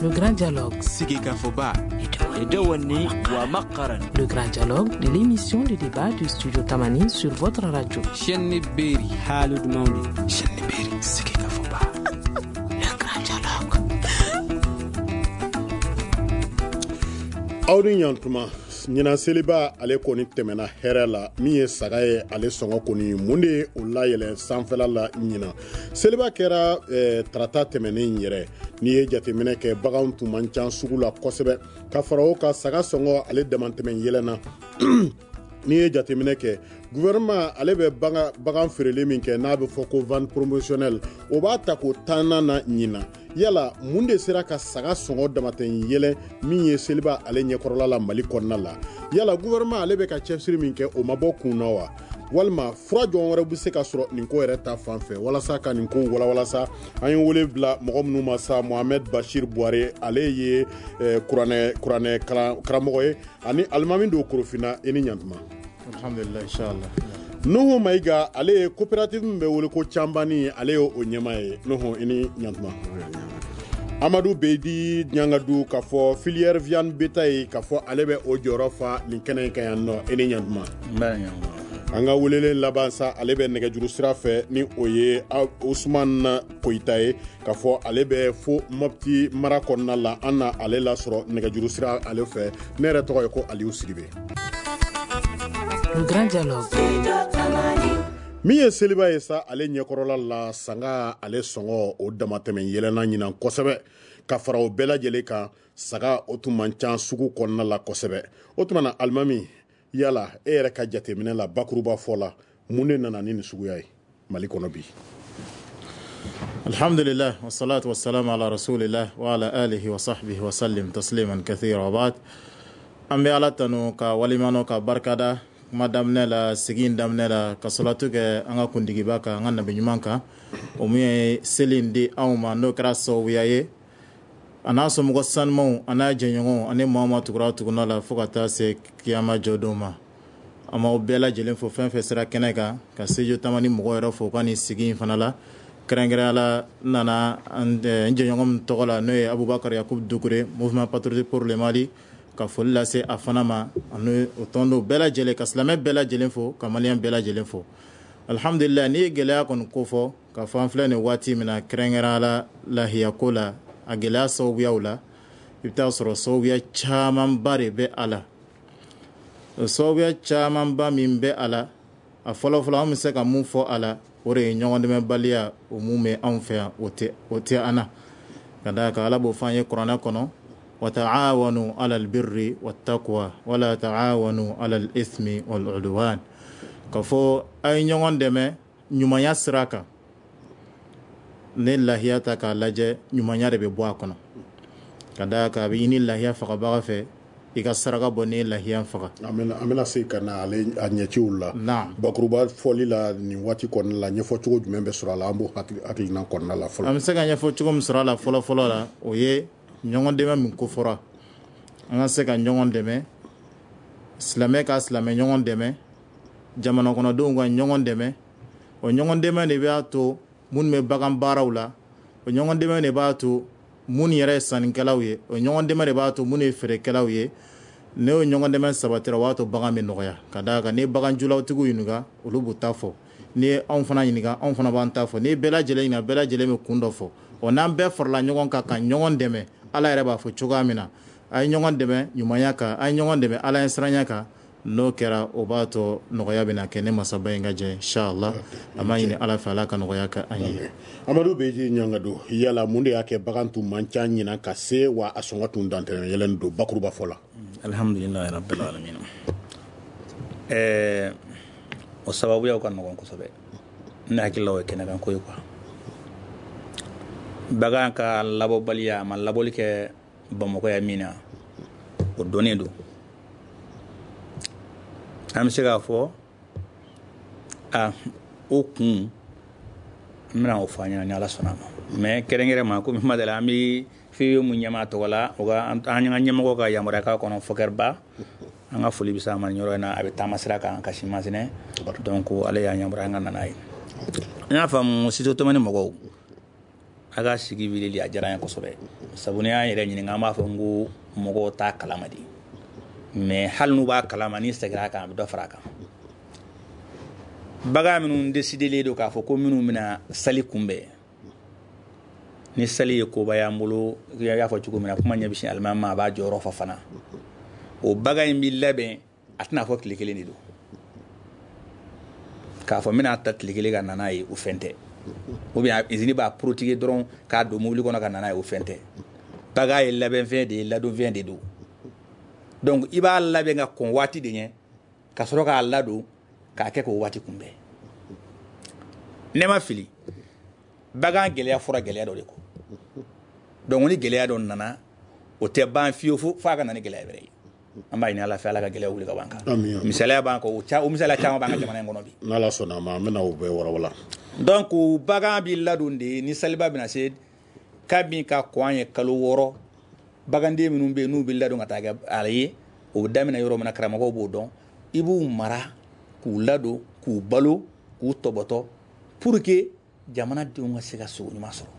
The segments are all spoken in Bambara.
Le grand dialogue. Sigika Foba. Edewani wa Makaran. Le grand dialogue de l'émission de débat du studio Tamani sur votre radio. Chenni Beri Halud Mauli. Chenni Beri Sigika Foba. Le grand dialogue. Audin Yantuma. Nyina seliba ale koni temena hɛrɛ la min ye saga ye ale sɔngɔ koni mun de ye o layɛlɛn sanfɛla la ɲina seliba kɛra tarata tɛmɛnen yɛrɛ n'i ye jateminɛ kɛ baganw tun man ca sugu la kosɛbɛ ka fara o ka saga sɔngɔ ale damantɛmɛ yɛlɛnna n'i ye jateminɛ kɛ gouvernement ale bɛ bagan feereli min kɛ n'a bɛ fɔ ko vente promotionnelle o b'a ta k'o tanna na ɲina yala mun de sera ka saga sɔngɔ damatɛmɛ yɛlɛn min ye seliba ale ɲɛkɔrɔla la Mali kɔnɔna la yala gouvernement ale bɛ ka cɛsiri min kɛ o ma bɔ kun na wa walima fura jɔn wɛrɛ bɛ se ka sɔrɔ nin ko yɛrɛ ta fan fɛ walasa ka nin ko walawalasa an ye wele bila mɔgɔ minnu ma sa Mohamed Bachir Boire ale ye kuranɛ karamɔgɔ ye ani alimami do Korofina i ni ɲantuma alhamdulillah inshallah Nuhu Maiga ale ye coopérative min bɛ wele ko Cambani ale ye o ɲɛmaa ye Nuhu i ni ɲantuma Amadou Beydi Ɲangadu k'a fɔ filière viande bétail k'a fɔ ale bɛ o jɔyɔrɔ fa nin kɛnɛ in kan yan nɔ i ni ɲantuma an ka welelen laban sa ale bɛ nɛgɛjuru sira fɛ ni o ye Ousmane Koyita ye k'a fɔ ale bɛ fo Mopti mara kɔnɔna la an na ale lasɔrɔ nɛgɛjuru sira ale fɛ ne yɛrɛ tɔgɔ ye ko Aliou Sidibe Le grand dialogue. min ye seliba ye sa ale ɲɛkɔrɔla la sanga ale sɔngɔ o damatɛmɛ yɛlɛnna ɲinan kosɛbɛ ka fara o bɛɛ lajɛlen kan saga o tun man ca sugu kɔnɔna la kosɛbɛ o tuma na alimami yala e yɛrɛ ka jateminɛ la bakuruba fɔ la mun de nana ni nin suguya ye Mali kɔnɔ bi alhamdulillah wassalatu wassalamu ala rasulillah wa ala alihi wa sahbihi wa sallim tasliman kathira wa ba'd an bɛ Ala tanu ka walimano ka barikada kuma daminɛ la sigin daminɛ la ka salatu kɛ an ka kuntigiba kan an ka nabi ɲuman kan o mun ye seli in di anw ma n'o kɛra sababuya ye a n'a somɔgɔ sanumanw a n'a jɛɲɔgɔnw ani maa ma tugura tuguna la fo ka taa se kiyama jɔdon ma an b'aw bɛɛ lajɛlen fo fɛn fɛn sera kɛnɛ kan ka studio Tamani mɔgɔw yɛrɛ fo ka nin sigi in fana la kɛrɛnkɛrɛnya la nana n jɛɲɔgɔn min tɔgɔ la n'o ye Abubakar Yakubu Dukure mouvement patriotique pour le Mali ka foli lase a fana ma ani o tɔndon bɛɛ lajɛlen ka silamɛ bɛɛ lajɛlen fo ka maliyɛn bɛɛ lajɛlen fo alhamdulillah n'i ye gɛlɛya kɔni ko fɔ ka fɔ an filɛ nin waati min na kɛrɛnkɛrɛnya la lahiyako la a gɛlɛya sababuyaw la i bɛ taa sɔrɔ sababuya camanba de bɛ a la o sababuya camanba min bɛ a la a fɔlɔfɔlɔ an bɛ se ka mun fɔ a la o de ye ɲɔgɔndɛmɛbaliya o mun bɛ anw fɛ yan o tɛ an na ka d'a kan Ala b'o fɔ an ye kuranɛ kɔnɔ وتعاونوا على البر والتقوى ولا تعاونوا على الإثم والعدوان كفو أي نيوان دمي نيومانيا سراكا ne lahiya ta k'a lajɛ ɲumanya de bɛ bɔ a kɔnɔ ka d'a kan a bɛ ɲini lahiya fagabaga fɛ i ka saraka bɔ ni lahiya faga an bɛna se ka na ale a ɲɛciw la bakuruba fɔli la nin waati kɔnɔna la ɲɛfɔ cogo jumɛn bɛ sɔrɔ a la an b'o hakilina kɔnɔna la fɔlɔ an bɛ se ka ɲɛfɔ cogo min sɔrɔ a la fɔlɔ la o ye ɲɔgɔn dɛmɛ min ko fɔra an ka se ka ɲɔgɔn dɛmɛ silamɛ ka silamɛ ɲɔgɔn dɛmɛ jamana kɔnɔdenw ka ɲɔgɔn dɛmɛ o ɲɔgɔn dɛmɛ de b'a to minnu bɛ bagan baaraw la o ɲɔgɔn dɛmɛ de b'a to minnu yɛrɛ ye sannikɛlaw ye o ɲɔgɔn dɛmɛ de b'a to minnu ye feerekɛlaw ye n'o ɲɔgɔn dɛmɛ sabatira o b'a to bagan bɛ nɔgɔya ka d'a kan ni bagan julawtigiw ɲininka olu b'u ta fɔ ni ye anw fana ɲininka anw fana b'an ta fɔ ni bɛɛ lajɛlen ɲininka bɛɛ lajɛlen bɛ kun dɔ fɔ o n'an bɛɛ farala ɲɔgɔn kan ka ɲɔgɔn dɛmɛ Ala yɛrɛ b'a fɔ cogoya min na a ye ɲɔgɔn dɛmɛ ɲumanya kan a ye ɲɔgɔn dɛmɛ Ala ɲɛ siranya kan n'o kɛra o b'a to nɔgɔya bɛna kɛ ne masaba in ka jɛ inshallah a ma ɲini Ala fɛ Ala ka nɔgɔya kɛ an ye Amadou Beydi Ɲangadu yala mun de y'a kɛ bagan tun man ca ɲina ka se wa a sɔngɔ tun dantɛmɛ yɛlɛn don bakuruba fɔ la alhamdulillahi rabbil alamin o sababuyaw ka nɔgɔn kosɛbɛ ne hakili la o ye kɛnɛ kan ko ye quoi bagan ka labɔbaliya a ma labɔli kɛ Bamakɔ ya min na o dɔnnen don an bɛ se k'a fɔ o kun n bɛna o fɔ an ɲɛna ni Ala sɔnna a ma mais kɛrɛnkɛrɛn ma komi kuma dɔ la an bɛ fɛn mun ɲɛmaa tɔgɔ la o ka an ka ɲɛmɔgɔ ka yamaruya k'a kɔnɔ Fɔkɛriba an ka foli bɛ se a ma nin yɔrɔ in na a bɛ taama sira kan Kasi Masinɛ donc ale y'a yamaruya an ka na n'a ye n y'a faamu studio Tamani mɔgɔw aga sigi wilili a diyara n ye kosɛbɛ sabu ni y'an yɛrɛ ɲininka an b'a fɔ n ko mɔgɔw t'a kalama de mais hali n'u b'a kalama ni segira a kan a bɛ dɔ fara a kan bagan minnu décidelen don k'a fɔ ko minnu bɛna sali kunbɛn ni sali ye koba y'an bolo i y'a fɔ cogo min na kuma ɲɛbisin alimami ma a b'a jɔyɔrɔ fɔ fana o bagan in b'i labɛn a tɛna fɔ tile kelen de don k'a fɔ n bɛna ta tile kelen ka na n'a ye o fɛn tɛ ou bien usine b'a protiquer dɔrɔn k'a don mobili kɔnɔ ka na n'a ye o fɛn tɛ bagan ye labɛnfɛn de ye ladonfɛn de don donc i b'a labɛn ka kɔn waati de ɲɛ ka sɔrɔ k'a ladon k'a kɛ k'o waati kunbɛn ne ma fili bagan gɛlɛya fɔra gɛlɛya dɔ de kɔ donc ni gɛlɛya dɔ nana o tɛ ban fiyewu fo a ka na ni gɛlɛya wɛrɛ ye an b'a ɲini ala fɛ ala ka gɛlɛya wuli ka ban kan misaliya b'an kɔ o misaliya caman b'an ka jamana in kɔnɔ bi n'ala sɔnna a ma an bɛna o bɛɛ warawala donc bagan b'i ladon de ni saliba bɛna se kabini ka kɔn an ye kalo 6 baganden minnu bɛ yen n'u b'i ladon ka taa kɛ a ye o bɛ daminɛ yɔrɔ min na karamɔgɔw b'o dɔn i b'u mara k'u ladon k'u balo k'u tɔbɔtɔ pour que jamanadenw ka se ka sogo ɲuman sɔrɔ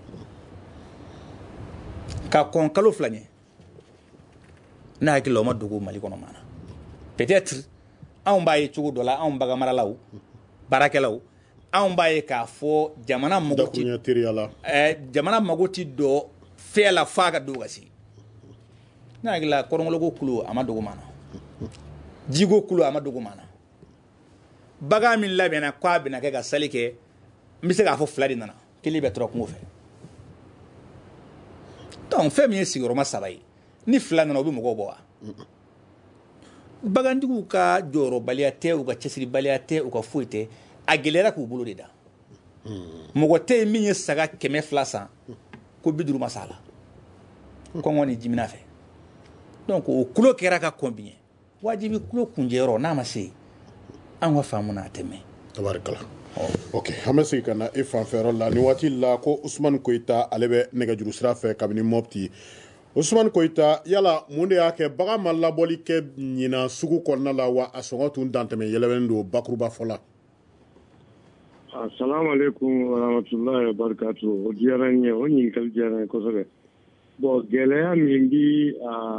ka kɔn kalo 2 ɲɛ n'a hakili la o ma dogo Mali kɔnɔ maa na peut-être anw b'a ye cogo dɔ la anw bagan maralaw baarakɛlaw anw b'a ye k'a fɔ jamana mago ti dɔ fɛn la f'a ka dogo ka se n'a hakili la kɔrɔnkɔlɔko kulo a ma dogo maa na jigo kulo a ma dogo maa na bagan min labɛnna k'a bɛna kɛ ka sali kɛ n bɛ se k'a fɔ 2 de nana kelen bɛ tora kungo fɛ donc fɛn min ye sigiyɔrɔma 3 ye ni 2 nana o bɛ mɔgɔw bɔ wa bagantigiw ka jɔyɔrɔbaliya tɛ u ka cɛsiribaliya tɛ u ka foyi tɛ a gɛlɛyara k'u bolo de da mɔgɔ tɛ yen min ye saga 200 san ko 50 ma sa la kɔngɔ ni jimina fɛ donc o kulo kɛra ka kɔn biɲɛ wajibi kulo kunjɛyɔrɔ n'a ma se an ka faamu n'a tɛmɛ tabarikala ok an bɛ segin ka na e fanfɛyɔrɔ la ni waati la ko Usumani Koyita ale bɛ nɛgɛjuru sira fɛ kabini Mopti Usumani Koyita yala mun de y'a kɛ bagan ma labɔli kɛ ɲina sugu kɔnɔna la wa a sɔngɔ tun dantɛmɛ yɛlɛbɛnnen don bakuruba fɔ la assalamu alaikum warahmatullahi wabarakatuh o diyara n ye o ɲininkali diyara n ye kosɛbɛ bon gɛlɛya min bi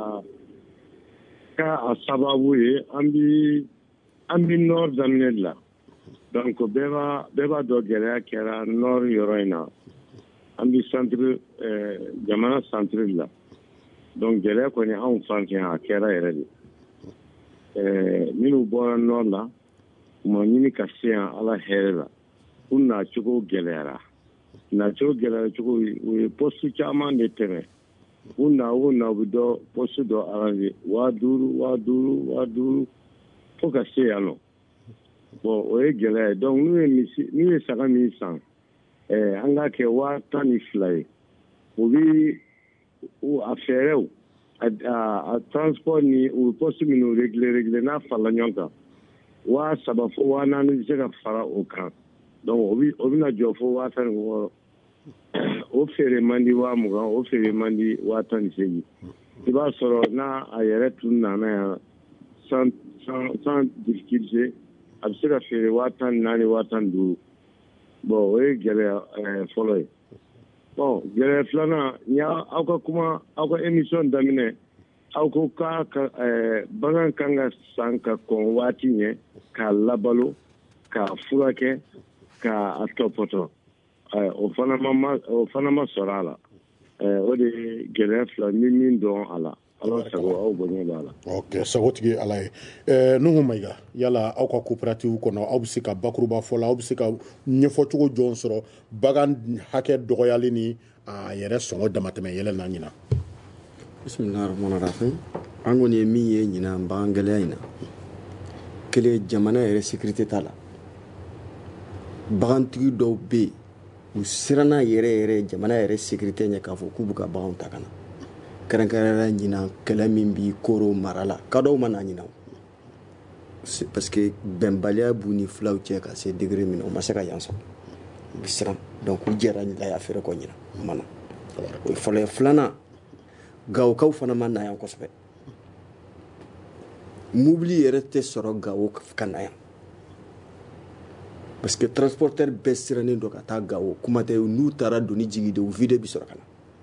ka a sababu ye an bi nord daminɛ de la donc bɛɛ b'a dɔn gɛlɛya kɛra nord yɔrɔ in na an bi centre jamana centre de la donc gɛlɛya kɔni anw fan fɛ a kɛra yɛrɛ de minnu bɔra nord la u ma ɲini ka se yan ala hɛrɛ la u nacogo gɛlɛyara cogo u ye poste caman de tɛmɛ u na u bɛ dɔ poste dɔ arrange 5000 fo ka se yan nɔ bon o ye gɛlɛya ye donc n'u ye saga min san an k'a kɛ 12,000 ye o bi a fɛɛrɛw a transport ni u poste minnu régler n'a farala ɲɔgɔn kan 3,000 fo 4,000 bɛ se ka fara o kan donc o bɛna jɔ fo 16,000 o feere man di 20,000 o feere man di 18,000 i b'a sɔrɔ n'a a yɛrɛ tun nana yan sans difficulté a bɛ se ka feere 14,000 15,000 bon o ye gɛlɛya fɔlɔ ye bon gɛlɛya filanan n y'aw ka kuma aw ka émission daminɛ aw ko k'a ka bagan kan ka san ka kɔn waati ɲɛ k'a labalo k'a furakɛ k'a tɔpɔtɔ o fana ma sɔrɔ a la o de ye gɛlɛya fila ni min dɔn a la ala sago aw bonya b'a la ok sagotigi ala ye Nuhu Mayiga yala aw ka coopérative kɔnɔ aw bɛ se ka bakuruba fɔ la aw bɛ se ka ɲɛfɔcogo jɔn sɔrɔ bagan hakɛ dɔgɔyali ni a yɛrɛ sɔngɔ damatɛmɛ yɛlɛ na ɲina bismillahirrahmanirrahim an kɔni ye min ye ɲina bagan gɛlɛya in na kelen jamana yɛrɛ sécurité t'a la bagantigi dɔw bɛ yen u siranna yɛrɛ jamana yɛrɛ sécurité ɲɛ k'a fɔ k'u bɛ ka baganw ta ka na kɛrɛnkɛrɛnnenya ɲina kɛlɛ min b'i koro mara la kadɔw ma na ɲina parce que bɛnbaliya b'u ni filaw cɛ ka se degré min na u ma se ka yan sɔrɔ u bɛ siran donc u jɛra la y'a fɛrɛ kɔ ɲina u ma na o ye fɔlɔ ye filanan gawokaw fana ma na yan kosɛbɛ mobili yɛrɛ tɛ sɔrɔ gawo ka na yan parce que transporteur bɛɛ sirannen don ka taa Gawo kuma tɛ n'u taara doni jigi de u vide bi sɔrɔ ka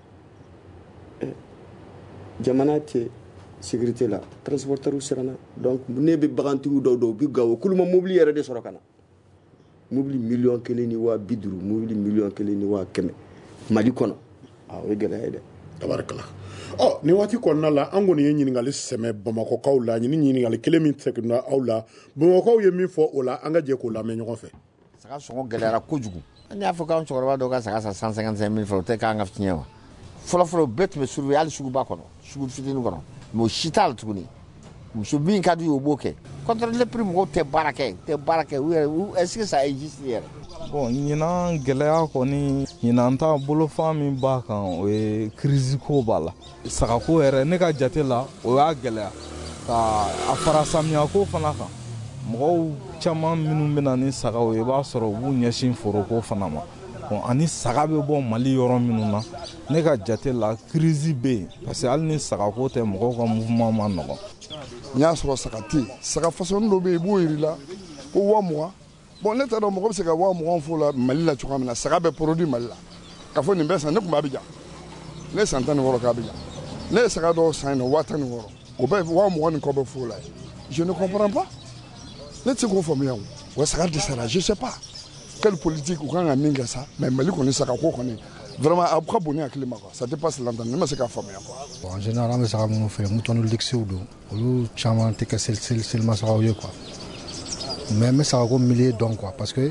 na jamana tɛ sécurité la transporteur siranna donc ne bɛ bagantigiw dɔw dɔw bi Gawo k'olu ma mobili yɛrɛ de sɔrɔ ka na mobili 1,50 ni 50,000 mobili 1,100 ni 100,000 Mali kɔnɔ o ye gɛlɛya ye dɛ tabarikala ni waati kɔnɔna la an kɔni ye ɲininkali sɛmɛ bamakɔkaw la ɲininkali kelen min tɛgɛna aw la bamakɔkaw ye min fɔ o la an ka jɛ k'o lamɛn ɲɔgɔn fɛ saga sɔngɔ gɛlɛyara kojugu an y'a fɔ k'an cɛkɔrɔba dɔw ka saga sa 155,000 francs o tɛ k'an ka fiɲɛ wa fɔlɔfɔlɔ bɛɛ tun bɛ surveiller hali suguba kɔnɔ sugu fitinin kɔnɔ mais o si t'a la tuguni muso min ka d'u ye o b'o kɛ contrôle prix mɔgɔw tɛ baara kɛ u yɛrɛ est-ce que ça existe yɛrɛ bon ɲinan gɛlɛya kɔni ɲinan ta bolofan min b'a kan o ye crise ko b'a la sagako yɛrɛ ne ka jate la o y'a gɛlɛya ka a fara samiya ko fana kan mɔgɔw caman minnu bɛna ni sagaw ye i b'a sɔrɔ u b'u ɲɛsin foroko fana ma bon ani saga bɛ bɔ Mali yɔrɔ minnu na ne ka jate la crise bɛ yen parce que hali ni sagako tɛ mɔgɔw ka mouvement ma nɔgɔn n y'a sɔrɔ saga tɛ yen saga fasɔni dɔ bɛ yen i b'o yir'i la ko 20,000 bon ne t'a dɔn mɔgɔ bɛ se ka 20,000 f'o la Mali la cogoya min na saga bɛ produit Mali la ka fɔ nin bɛ san ne tun b'a Abidjan ne san 16 k'a Abidjan ne ye saga dɔw san yen nɔ 16,000 o bɛ 20,000 ni kɔ bɛ f'o la je ne comprends pas ne tɛ se k'o faamuya o saga dɛsɛra je sais pas quelle politique u kan ka min kɛ sa mais Mali kɔni saga ko kɔni vraiment a ka bon ni hakili ma quoi ça dépasse l'entendement ne ma se k'a faamuya quoi bon en général an bɛ saga minnu feere mutɔni luxew don olu caman tɛ kɛ selimafagaw ye quoi mais n bɛ sagako milieu dɔn quoi parce que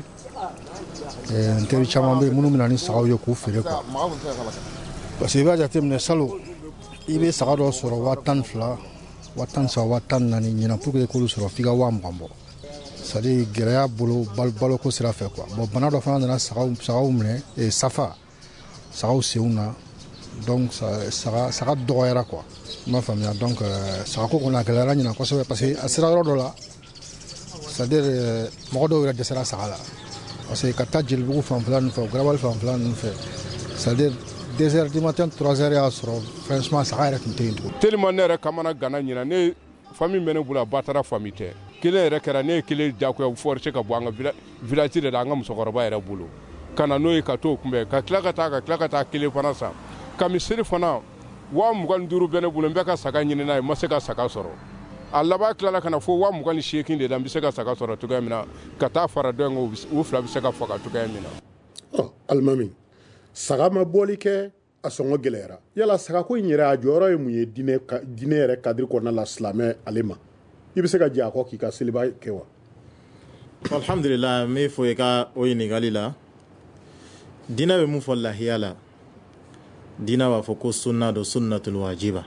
n teri caman bɛ yen minnu bɛ na ni sagaw ye k'u feere quoi parce que i b'a jateminɛ salon i bɛ saga dɔ sɔrɔ 12,000 13,000 14,000 ɲinan pour que i k'olu sɔrɔ f'i ka 20,000 bɔ c'est à dire gɛlɛya bolo baloko sira fɛ quoi bon bana dɔ fana nana sagaw minɛ safa sagaw senw na donc saga dɔgɔyara quoi i m'a faamuya donc sagako kɔni a gɛlɛyara ɲinan kosɛbɛ parce que a sera yɔrɔ dɔ la c'est à dire mɔgɔ dɔw yɛrɛ dɛsɛra saga la parce que ka taa jelibugu fanfɛla ninnu fɛ garabali fanfɛla ninnu fɛ c'est à dire 2 heures du matin 3 heures y'a sɔrɔ franchement saga yɛrɛ tun tɛ yen tugun tellement ne yɛrɛ kamana gana ɲinan ne famille bɛ ne bolo a ba taara famille tɛ kelen yɛrɛ kɛra ne ye kelen jagoya forcé ka bɔ an ka village de la an ka musokɔrɔba yɛrɛ bolo ka na n'o ye ka t'o kunbɛn ka tila ka taa kelen fana san ka misiri fana 25,000 bɛ ne bolo n bɛ ka saga ɲini n'a ye n ma se ka saga sɔrɔ a laban tilala ka na fo 28,000 de la n bɛ se ka saga sɔrɔ cogoya min na ka taa fara dɔ in kan u fila bɛ se ka faga cogoya min na. alimami saga ma bɔli kɛ a sɔngɔ gɛlɛyara yala sagako in yɛrɛ a jɔyɔrɔ ye mun ye diinɛ yɛrɛ kadiri kɔnɔna la silamɛ ale ma i bɛ se ka jɛ a kɔ k'i ka seliba kɛ wa. alhamdulillah n bɛ fɔ i ka o ɲininkali la diinɛ bɛ mun fɔ lahiya la diinɛ b'a fɔ ko sunna don sunnatul wajiba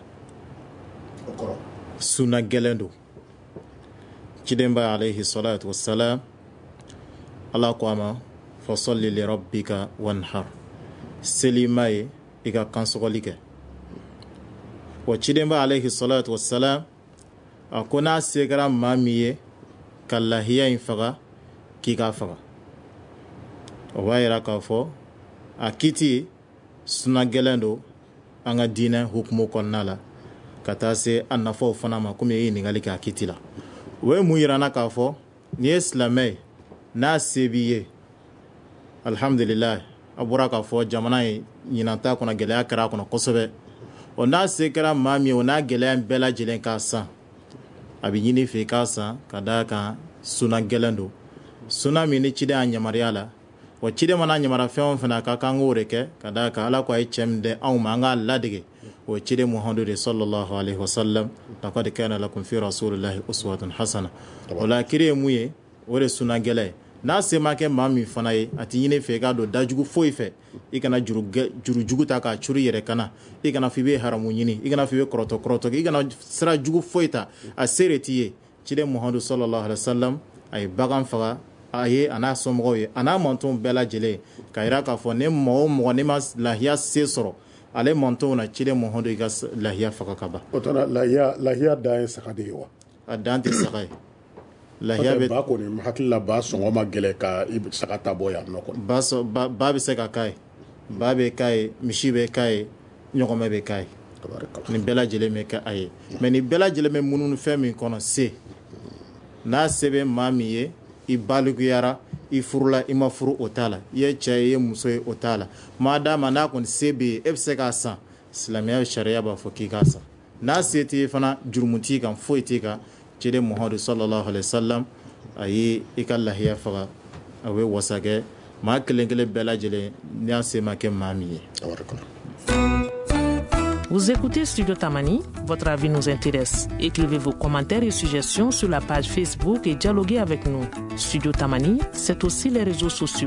sunna gɛlɛn don cidenba alayhi salatu wassalam ala ko a ma fasalli li rabbika wanhar seli ma ye i ka kansɔgɔli kɛ wa cidenba alayhi salatu wassalam a ko n'a se kɛra maa min ye ka lahiya in faga k'i k'a faga o b'a yira k'a fɔ a kiti sunna gɛlɛn don an ka diinɛ hukumu kɔnɔna la ka taa se a nafaw fana ma komi e ye ɲininkali kɛ a kiti la o ye mun yirana k'a fɔ n'i ye silamɛ ye n'a se b'i ye alhamdulillah a bɔra k'a fɔ jamana ye ɲinanta kɔnɔ gɛlɛya kɛra a kɔnɔ kosɛbɛ o n'a se kɛra maa min ye o n'a gɛlɛya bɛɛ lajɛlen k'a san a bɛ ɲini fɛ k'a san ka d'a kan sunna gɛlɛn don sunna min ni ciden a yamaruya la wa ciden mana yamaruya fɛn o fɛn a ka kan k'o de kɛ ka d'a kan ala ko a ye cɛ min di anw ma an k'a ladege o ye ciden muhamadu de sallallahu alaihi wasallam laqad kana lakum fi rasulillahi uswatun hasana o la kiri ye mun ye o de sunna gɛlɛn ye n'a se ma kɛ maa min fana ye a tɛ ɲini fɛ k'a don dajugu foyi fɛ i kana jurujugu ta k'a curi yɛrɛ kana i kana fɔ i bɛ haramu ɲini i kana fɔ i bɛ kɔrɔtɔ i kana sira jugu foyi ta a se de t'i ye ciden muhamadu sallallahu alaihi wasallam a ye bagan faga a ye a n'a somɔgɔw ye a n'a mantɔnw bɛɛ lajɛlen k'a jira k'a fɔ ne mɔgɔ o mɔgɔ ne ma lahiya se sɔrɔ ale mantɔnw na ciden muhamadu i ka lahiya faga ka ban. o tuma lahiya dan ye saga de ye wa. a dan tɛ saga ye. lahiya bɛ ba kɔni hakili la ba sɔngɔ ma gɛlɛ ka saga ta bɔ yan nɔ kɔni. ba bɛ se ka k'a ye ba bɛ k'a ye misi bɛ k'a ye ɲɔgɔmɛ bɛ k'a ye nin bɛɛ lajɛlen bɛ kɛ a ye mɛ nin bɛɛ lajɛlen bɛ mununu fɛn min kɔnɔ se n'a se bɛ maa min ye i balikuyara i furula i ma furu o t'a la i ye cɛ ye i ye muso ye o t'a la maa d'a ma n'a kɔni se bɛ yen e bɛ se k'a san silamɛya sariya b'a fɔ k'i k'a san n'a se t'i fana jurumu t'i kan foyi t'i kan ciden Muhamadu sallallahu alaihi wasallam a ye i ka lahiya faga a bɛ wasa kɛ maa kelen kelen bɛɛ lajɛlen n'i y'a se ma kɛ maa min ye. Vous écoutez Studio Tamani, votre avis nous intéresse. Écrivez vos commentaires et suggestions sur la page Facebook et dialoguez avec nous. Studio Tamani, c'est aussi les réseaux sociaux.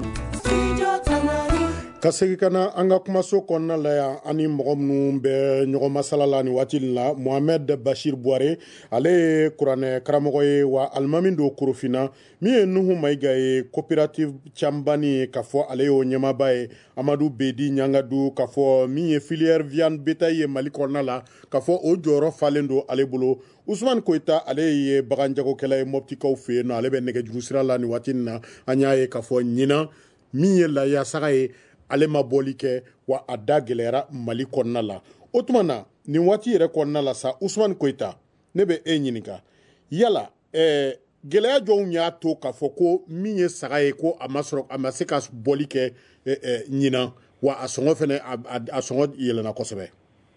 Ka segi kana an ka kumaso kɔnɔna la yan ani mɔgɔ minnu bɛ ɲɔgɔn masala la ni waati la Mohamed Bashir Buare ale ye kuranɛ karamɔgɔ ye wa alimami do Korofina min ye Nuhu Mayiga ye coopérative cambani ye k'a fɔ ale y'o ɲɛmaaba ye Amadu Bedi Ɲangadu k'a fɔ min ye filière viande bétail ye Mali kɔnɔna la k'a fɔ o jɔyɔrɔ falen do ale bolo Usman Koyita ale ye baganjagokɛla ye Moptikaw fɛ yen nɔ ale bɛ nɛgɛjuru sira la ni waati na an y'a ye k'a fɔ ɲinan min ye layasaga ye ale ma bɔli kɛ wa a da gɛlɛyara Mali kɔnɔna la o tuma na nin waati yɛrɛ kɔnɔna la sa Usman Koyita ne bɛ e ɲininka yala gɛlɛya jɔnw y'a to k'a fɔ ko min ye saga ye ko a ma se ka bɔli kɛ ɲinan wa a sɔngɔ fɛnɛ a sɔngɔ yɛlɛna kosɛbɛ.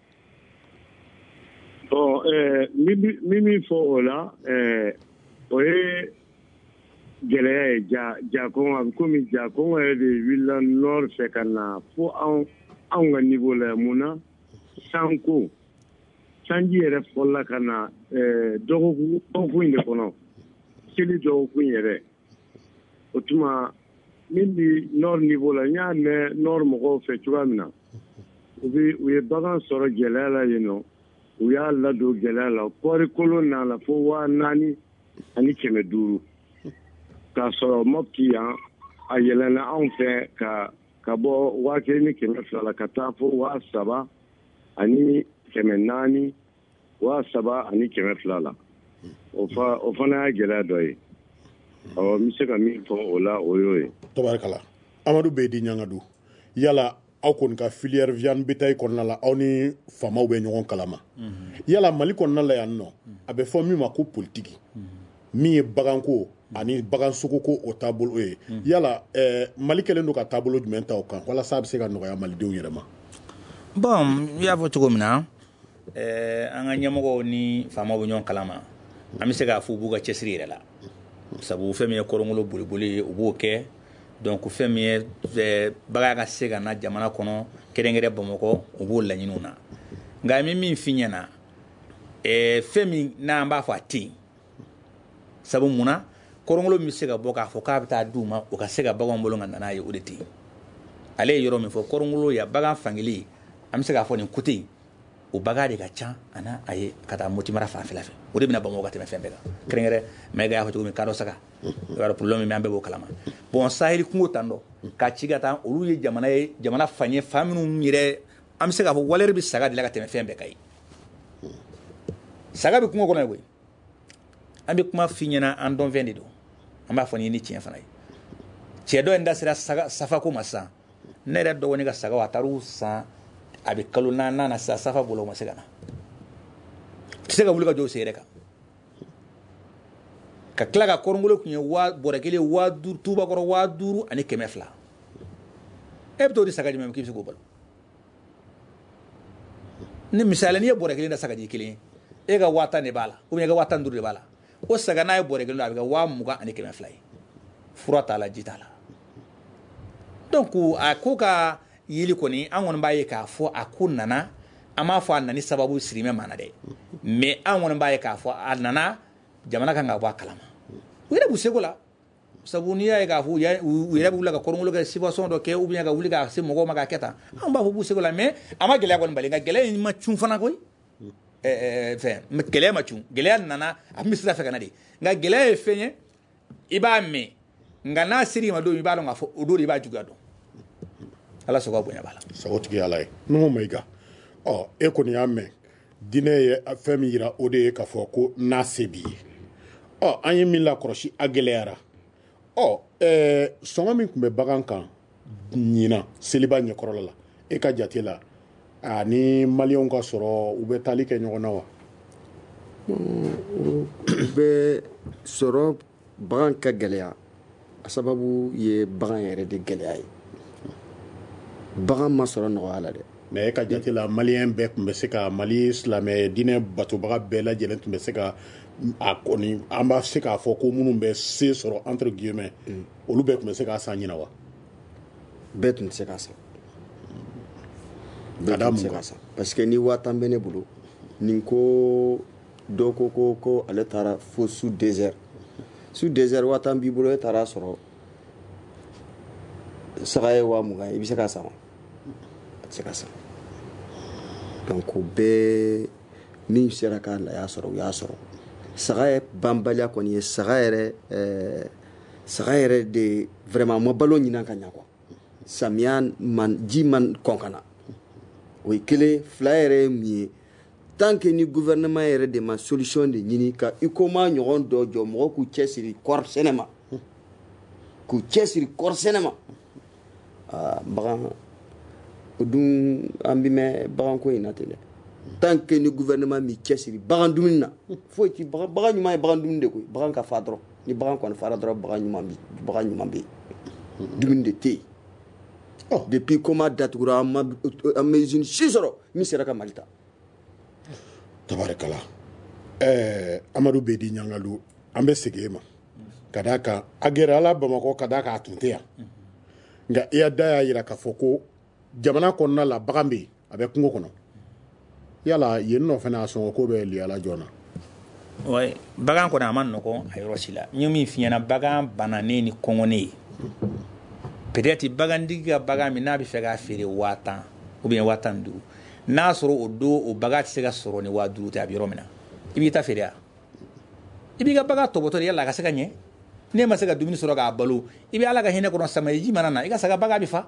Min fɔ o la o ye gɛlɛya ye jakɔngɔ a bɛ komi jakɔngɔ yɛrɛ de wulila nord fɛ ka na fo anw ka niveau la mun na sanko sanji yɛrɛ fɔlɔla ka na dɔgɔkun in de kɔnɔ seli dɔgɔkun yɛrɛ o tuma min bi nord niveau la n y'a mɛn nord mɔgɔw fɛ cogoya min na u ye bagan sɔrɔ gɛlɛya la yen nɔ u y'a ladon gɛlɛya la kɔɔri kolon n'a la fo 4,500 k'a sɔrɔ Mopti yan a yɛlɛnna anw fɛ ka bɔ 1,200 la ka taa fo 3,400 3,700 la o fana y'a gɛlɛya dɔ ye n bɛ se ka min fɔ o la o y'o ye. Tabarikala Amadu Bedi Ɲangadu yala aw kɔni ka filière viande bétail kɔnɔna la aw ni faamaw bɛ ɲɔgɔn kalama yala Mali kɔnɔna la yan nɔ a bɛ fɔ min ma ko politique min ye baganko ani bagan sogoko o taabolo ye yala Mali kɛlen do ka taabolo jumɛn ta o kan walasa a bɛ se ka nɔgɔya malidenw yɛrɛ ma. Bon i y'a fɔ cogo min na an ka ɲɛmɔgɔw ni faamaw bɛ ɲɔgɔn kalama an bɛ se k'a fɔ u b'u ka cɛsiri yɛrɛ la sabu fɛn min ye kɔrɔnkolo boliboli ye u b'o kɛ donc fɛn min ye bagan ka se ka na jamana kɔnɔ kɛrɛnkɛrɛn Bamakɔ u b'o laɲiniw na nka min f'i ɲɛna fɛn min n'an b'a fɔ a tɛ yen sabu mun na kɔrɔnkolo min bɛ se ka bɔ k'a fɔ k'a bɛ taa d'u ma o ka se ka baganw bolo ka na n'a ye o de tɛ yen ale ye yɔrɔ min fɔ kɔrɔnkolo ya bagan fankelen an bɛ se k'a fɔ nin côté in o bagan de ka ca ana a ye ka taa Moti mara fanfɛla fɛ o de bɛna Bamakɔ ka tɛmɛ fɛn bɛɛ kan kɛrɛnkɛrɛn Mayiga y'a fɔ cogo min kadɔ saga i b'a dɔn problème min bɛ an bɛɛ b'o kalama bon Sahel kungo tan dɔ ka ci ka taa olu ye jamana fan ye fan minnu yɛrɛ an bɛ se k'a fɔ walɛri bɛ saga de la ka tɛmɛ fɛn bɛɛ kan ye saga bɛ kungo kɔnɔ ye koyi an bɛ kuma f'i ɲɛna an dɔnfɛn de don an b'a fɔ ni tiɲɛ fana ye cɛ dɔ in da sera safako ma sisan ne yɛrɛ dɔgɔnin ka sagaw a taar'u san a bɛ kalo 4 na sisan safa bolo ma se ka na tɛ se ka wuli ka jɔ o sen yɛrɛ kan ka tila ka kɔrɔnkolo tun ye bɔrɛ kelen 5,000 tubakɔrɔ 5,200 e bɛ t'o di saga jumɛn k'i bɛ se k'o balo ni misali n'i ye bɔrɛ kelen da sagaji kelen e ka 10,000 de b'a la ou bien e ka 15,000 de b'a la o saga n'a ye bɔrɛ kelen a bɛ kɛ 20,200 ye fura t'a la ji t'a la donc a ko ka yeli kɔni an kɔni b'a ye k'a fɔ a ko nana an m'a fɔ a nani sababu sirimɛ mana dɛ mais an kɔni b'a ye k'a fɔ a nana jamana kan ka bɔ a kalama u yɛrɛ b'u seko la sabu n'i y'a ye k'a fɔ u yɛrɛ b'u wuli ka kɔrɔnkolo kɛ subvention dɔ kɛ ou bien ka wuli ka se mɔgɔw ma k'a kɛ tan an b'a fɔ b'u seko la mais a ma gɛlɛya kɔni bali nka gɛlɛya in ma cun fana koyi gɛlɛya ma cun gɛlɛya nana a tun bɛ sira fɛ ka na de nka gɛlɛya ye fɛn ye i b'a mɛn nka n'a seri ma don i b'a dɔn k'a fɔ o don de i b'a juguya dɔn ala sogo bonya b'a la sago tigi ala ye Nuhu Mayiga e kɔni y'a mɛn diinɛ ye fɛn min yira o de ye k'a fɔ ko n'a se b'i ye an ye min lakɔlɔsi a gɛlɛyara sɔngɔ min tun bɛ bagan kan ɲinan seliba ɲɛkɔrɔla la e ka jate la ni maliyɛnw ka sɔrɔ u bɛ taali kɛ ɲɔgɔn na wa u bɛ sɔrɔ bagan ka gɛlɛya a sababu ye bagan yɛrɛ de gɛlɛya ye bagan ma sɔrɔ nɔgɔya la dɛ mais e ka jate la maliyɛn bɛɛ tun bɛ se ka mali silamɛ diinɛ batobaga bɛɛ lajɛlen tun bɛ se ka a kɔni an b'a se k'a fɔ ko minnu bɛ se sɔrɔ entre guillemets olu bɛɛ tun bɛ se k'a san ɲina wa bɛɛ tun tɛ se k'a san bɛɛ tun tɛ se k'a san parce que ni 1000 bɛ ne bolo nin ko dɔ ko ale taara fo sous désert 1000 b'i bolo e taara sɔrɔ saga ye 20,000 i bɛ se k'a san wa a tɛ se k'a san donc o bɛɛ min sera k'a la y'a sɔrɔ u y'a sɔrɔ saga ye banbaliya kɔni ye saga yɛrɛ de vraiment ma balo ɲinan ka ɲa quoi samiya ji man kɔn ka na o ye kelen fila yɛrɛ ye mun ye tant que ni gouvernement yɛrɛ de ma solution de ɲini ka ICOMA ɲɔgɔn dɔ jɔ mɔgɔ k'u cɛsiri kɔɔri sɛnɛ ma bagan o dun an bɛ mɛn baganko in na ten dɛ tant que ni gouvernement mi cɛsiri bagan dumuni na foyi ti bagan ɲuman ye bagan dumuni de koyi bagan ka fa dɔrɔn ni bagan kɔni fara dɔrɔn bagan ɲuman bɛ yen dumuni de tɛ yen depuis ICOMA datugura an ma usine si sɔrɔ min sera ka Mali ta tabarakala Amadu Bedi Ɲangalu an bɛ segin e ma ka d'a kan a gɛrɛ ala Bamakɔ ka d'a kan a tun tɛ yan nka i y'a jira k'a fɔ ko jamana kɔnɔna la bagan bɛ yen a bɛ kungo kɔnɔ yala yen nɔ fana a sɔngɔ ko bɛ liyala joona ouais bagan kɔni a ma nɔgɔn a yɔrɔ si la n ye min f'i ɲɛna bagan bananen ni kɔngɔnen ye peut-être bagantigi ka bagan min n'a bɛ fɛ k'a feere 10,000 ou bien 15,000 n'a sɔrɔ o don o bagan tɛ se ka sɔrɔ ni 50,000 tɛ a bɛ yɔrɔ min na i b'i ta feere wa i b'i ka bagan tɔbɔtɔ de yala a ka se ka ɲɛ n'e ma se ka dumuni sɔrɔ k'a balo i bɛ ala ka hinɛ kɔnɔ samaji mana na i ka saga bagan bɛ fa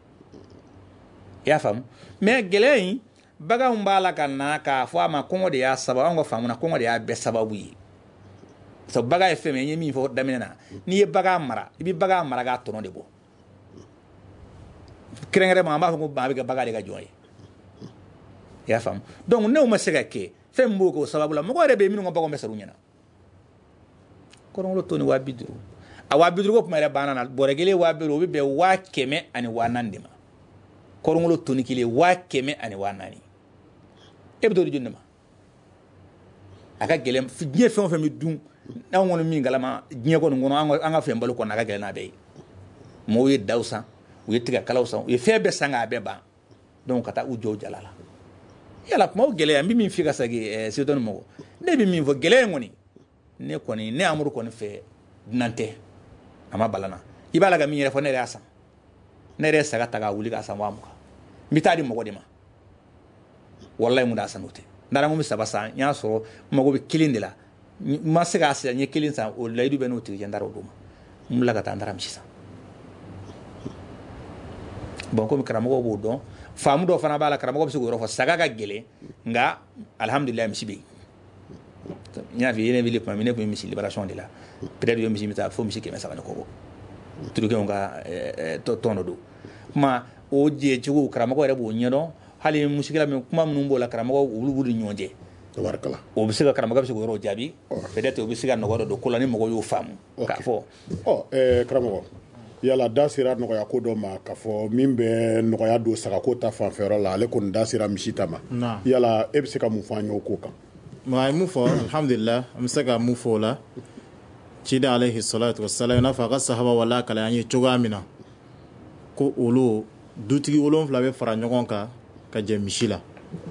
i y'a faamu mais gɛlɛya in baganw b'a la ka na k'a fɔ a ma kɔngɔ de y'a sababu an ka faamu na kɔngɔ de y'a bɛɛ sababu ye sabu bagan ye fɛn min ye n ye min fɔ daminɛ na n'i ye bagan mara i bɛ bagan mara k'a tɔnɔ de bɔ kɛrɛnkɛrɛnma an b'a fɔ ko a bɛ kɛ bagan de ka jɔn ye i y'a faamu donc n'o ma se ka kɛ fɛn min b'o kɛ o sababu la mɔgɔ yɛrɛ bɛ yen minnu ka baganw bɛ sara u ɲɛna kɔrɔnkolo to ni 50,000 a 50,000 ko kuma yɛrɛ banna na bɔrɛ kelen 50,000 o bɛ bɛn 100,000 ani 4,000 de ma kɔrɔnkolo toni kelen 100,000 ani 4,000 e bɛ t'o di jɔn de ma a ka gɛlɛn diɲɛ fɛn o fɛn bɛ dun n'anw kɔni min kalama diɲɛ kɔni kɔnɔ an ka fɛn balo kɔnɔ a ka gɛlɛn n'a bɛɛ ye mɔgɔw ye daw san u ye tigakalaw san u ye fɛn bɛɛ san k'a bɛɛ ban donc ka taa u jɔ u jala la yala kuma o gɛlɛya n bɛ min f'i ka segin Setoni mɔgɔ ne bɛ min fɔ gɛlɛya in kɔni ne Amadu kɔni fɛ dunan tɛ a ma balana i b'a la ka min yɛrɛ fɔ ne yɛrɛ y'a san ne yɛrɛ ye saga ta k'a wuli k'a san 20,000 n bɛ taa di mɔgɔ de ma wallahi mun d'a san o tɛ n'ala mun bɛ 3 san n y'a sɔrɔ n mago bɛ 1 de la n ma se k'a san n ye 1 san o layidu bɛ n'o tigi cɛ n taara o don ma n bila ka taa n taara misi san bon komi karamɔgɔw b'o dɔn faamu dɔ fana b'a la karamɔgɔ bɛ se k'o yɔrɔ fɔ saga ka gɛlɛn nka alhamdulilayi misi bɛ yen n y'a fɔ i ye ne wele tuma min ne tun bɛ misi libération de la peut-être ye misi bɛ taa fo misi 300 ni kɔ turukɛnw ka tɔn dɔ don kuma o jɛcogo karamɔgɔ yɛrɛ b'o ɲɛdɔn hali musikila min kuma minnu b'o la karamɔgɔ olu b'u ni ɲɔgɔn cɛ o bɛ se ka karamɔgɔ bɛ se k'o yɔrɔ jaabi peut-être o bɛ se ka nɔgɔya dɔ don ko la ni mɔgɔw y'o faamu k'a fɔ karamɔgɔ yala da sera nɔgɔya ko dɔ ma k'a fɔ min bɛ nɔgɔya don sagako ta fanfɛyɔrɔ la ale kɔni da sera misi ta ma yala e bɛ se ka mun fɔ an ye o ko kan a ye mun fɔ alhamdulillah an bɛ se ka mun fɔ o la ciden alayhi salatu wasalam i n'a fɔ a ka sahaba wala kala an ye cogoya min na ko olu dutigi 7 bɛ fara ɲɔgɔn kan ka jɛ misi la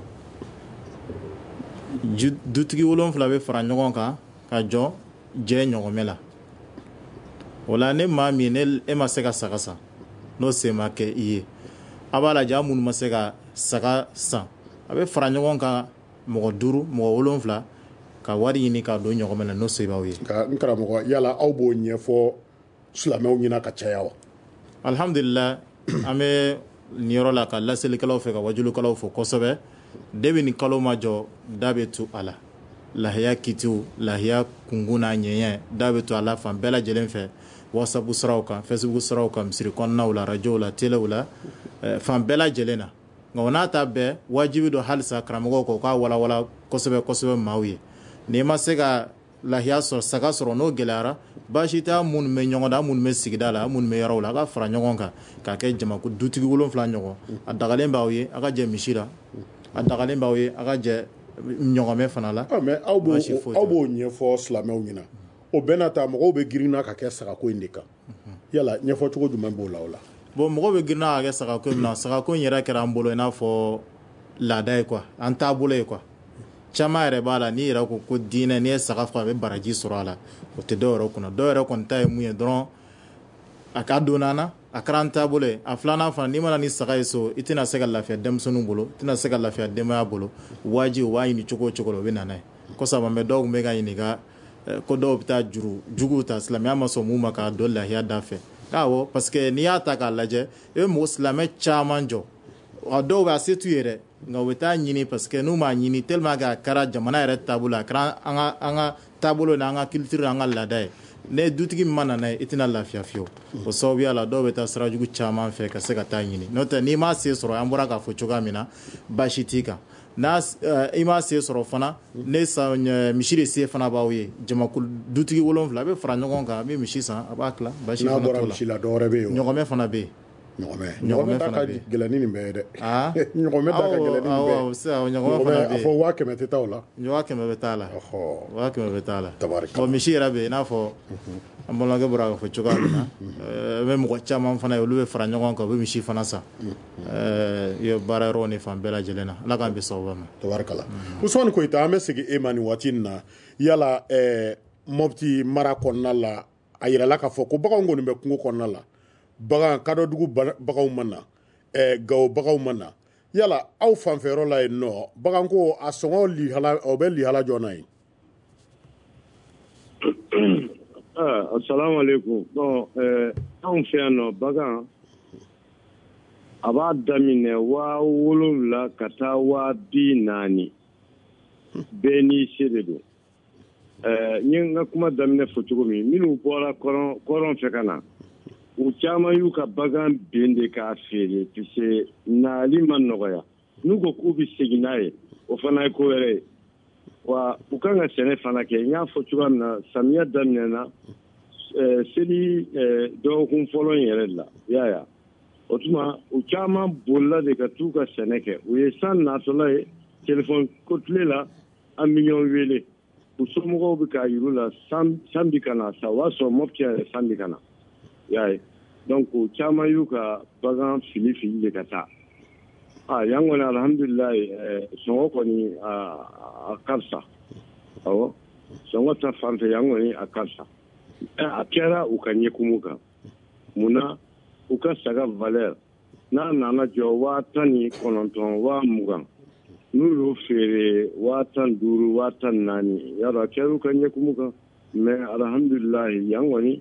dutigi 7 bɛ fara ɲɔgɔn kan ka jɔ jɛ ɲɔgɔnmɛ la o la ne maa min e ma se ka saga san n'o se ma kɛ i ye a b'a lajɛ minnu ma se ka saga san a bɛ fara ɲɔgɔn kan mɔgɔ 5 mɔgɔ 7 ka wari ɲini ka don ɲɔgɔnmɛ la n'o se b'aw ye n karamɔgɔ yala aw b'o ɲɛfɔ silamɛw ɲɛna ka caya wa alhamdulillah an bɛ nin yɔrɔ la ka laselikɛlaw fɛ ka wajulukɛlaw fɔ kosɛbɛ debi ni kalo ma jɔ da bɛ tu a la lahiya kitiw lahiya kungun n'a ɲɛɲɛ da bɛ tu a la fan bɛɛ lajɛlen fɛ whatsapp siraw kan facebook siraw kan misiri kɔnɔnaw la radiow la telew la fan bɛɛ lajɛlen na nka o n'a ta bɛɛ wajibi don halisa karamɔgɔw ko k'a walawala kosɛbɛ kosɛbɛ maaw ye n'i ma se ka lahiya sɔrɔ saga sɔrɔ n'o gɛlɛyara baasi t'a mun bɛ ɲɔgɔn da mun bɛ sigida la mun bɛ yɔrɔ la a ka fara ɲɔgɔn kan k'a kɛ jamako dutigi 7 ɲɔgɔn a dagalen b'aw ye a ka jɛ misi la a dagalen b'aw ye a ka jɛ ɲɔgɔnmɛ fana la mais aw b'o ɲɛfɔ silamɛw ɲɛna o bɛɛ n'a ta mɔgɔw bɛ girinna ka kɛ sagako in de kan yala ɲɛfɔ cogo jumɛn b'o la o la bon mɔgɔw bɛ girinna ka kɛ sagako in na sagako in yɛrɛ kɛra an bolo i n'a fɔ laada ye quoi an taabolo ye quoi caman yɛrɛ b'a la n'i yɛrɛ ko diinɛ n'i ye saga faga a bɛ baraji sɔrɔ a la o tɛ dɔw yɛrɛ kunna dɔw yɛrɛ kɔni ta ye mun ye dɔrɔn a ka don an na a kɛra an taabolo ye a filanan fana n'i mana ni saga ye so i tɛna se ka lafiya denmisɛnninw bolo i tɛna se ka lafiya denbaya bolo wajibi u b'a ɲini cogo o cogo la o bɛ na n'a ye kosɔn mɛ dɔw tun bɛ ka ɲininka ko dɔw bɛ taa juguw ta silamɛya ma sɔn mun ma k'a dɔn lahiya da fɛ awɔ parce que n'i y'a ta k'a lajɛ i bɛ mɔgɔ silamɛ caman jɔ a dɔw bɛ a se t'u ye dɛ nka u bɛ taa ɲini parce que n'u m'a ɲini tellement que a kɛra jamana yɛrɛ taabolo a kɛra an ka taabolo n'an ka culture n'an ka laada ye ne dutigi min ma na n'a ye i tɛna lafiya fiyewu o sababuya la dɔw bɛ taa sira jugu caman fɛ ka se ka taa ɲini n'o tɛ n'i m'a se sɔrɔ an bɔra k'a fɔ cogoya min na baasi t'i kan i m'a se sɔrɔ fana ne misi de se fana b'aw ye jamakulu dutigi 7 a bɛ fara ɲɔgɔn kan a bɛ misi san a b'a tila baasi fana t'o la ɲɔgɔmɛ fana bɛ yen ɲɔgɔmɛ ta ka gɛlɛn ni nin bɛɛ ye dɛ ɲɔgɔmɛ ta ka gɛlɛn ni nin bɛɛ a fɔ 100 tɛ taa o la 100 bɛ taa la 100 bɛ taa la bon misi yɛrɛ bɛ i n'a fɔ an balimakɛ bɔra k'a fɔ cogoya min na i bɛ mɔgɔ caman fana ye olu bɛ fara ɲɔgɔn kan u bɛ misi fana san i ye baara yɔrɔ ni fan bɛɛ lajɛlen na ala k'an bɛ sababa ma tabarikala Usumani Koyita an bɛ segin e ma nin waati in na yala Mopti mara kɔnɔna la a yirala k'a fɔ ko baganw kɔni bɛ kungo kɔnɔna la bagan kadɔdugu baganw ma na gawo baganw ma na yala aw fanfɛyɔrɔ la yen nɔ bagan ko a sɔngɔ lihala o bɛ lihala jɔna ye assalamu alaikum bon anw fɛ yan nɔ bagan a b'a daminɛ 7,000 ka taa 40,000 bɛɛ n'i se de don n ye n ka kuma daminɛ fɔ cogo min minnu bɔra kɔrɔn fɛ ka na u caman y'u ka bagan ben de k'a feere puisque nali ma nɔgɔya n'u ko k'u bɛ segin n'a ye o fana ye ko wɛrɛ ye wa u kan ka sɛnɛ fana kɛ n y'a fɔ cogoya min na samiya daminɛna seli dɔgɔkun fɔlɔ in yɛrɛ de la yaya o tuma u caman bolila de ka t'u ka sɛnɛ kɛ u ye san natɔla ye telefɔni ko tile la an miliyɔn wele u somɔgɔw bɛ k'a yiru la san bi ka na sa o b'a sɔrɔ Mopti yɛrɛ san bi ka na y'a ye donc o caman y'u ka bagan fili de ka taa yan kɔni alhamdulilayi sɔngɔ kɔni a ka fisa awɔ sɔngɔ ta fan fɛ yan kɔni a ka fisa a kɛra u ka ɲɛkumu kan munna u ka saga valeur n'a nana jɔ 19,000 20,000 n'u y'o feere 15,000 14,000 yɔrɔ a kɛra u ka ɲɛkumu kan mais alhamdulilayi yan kɔni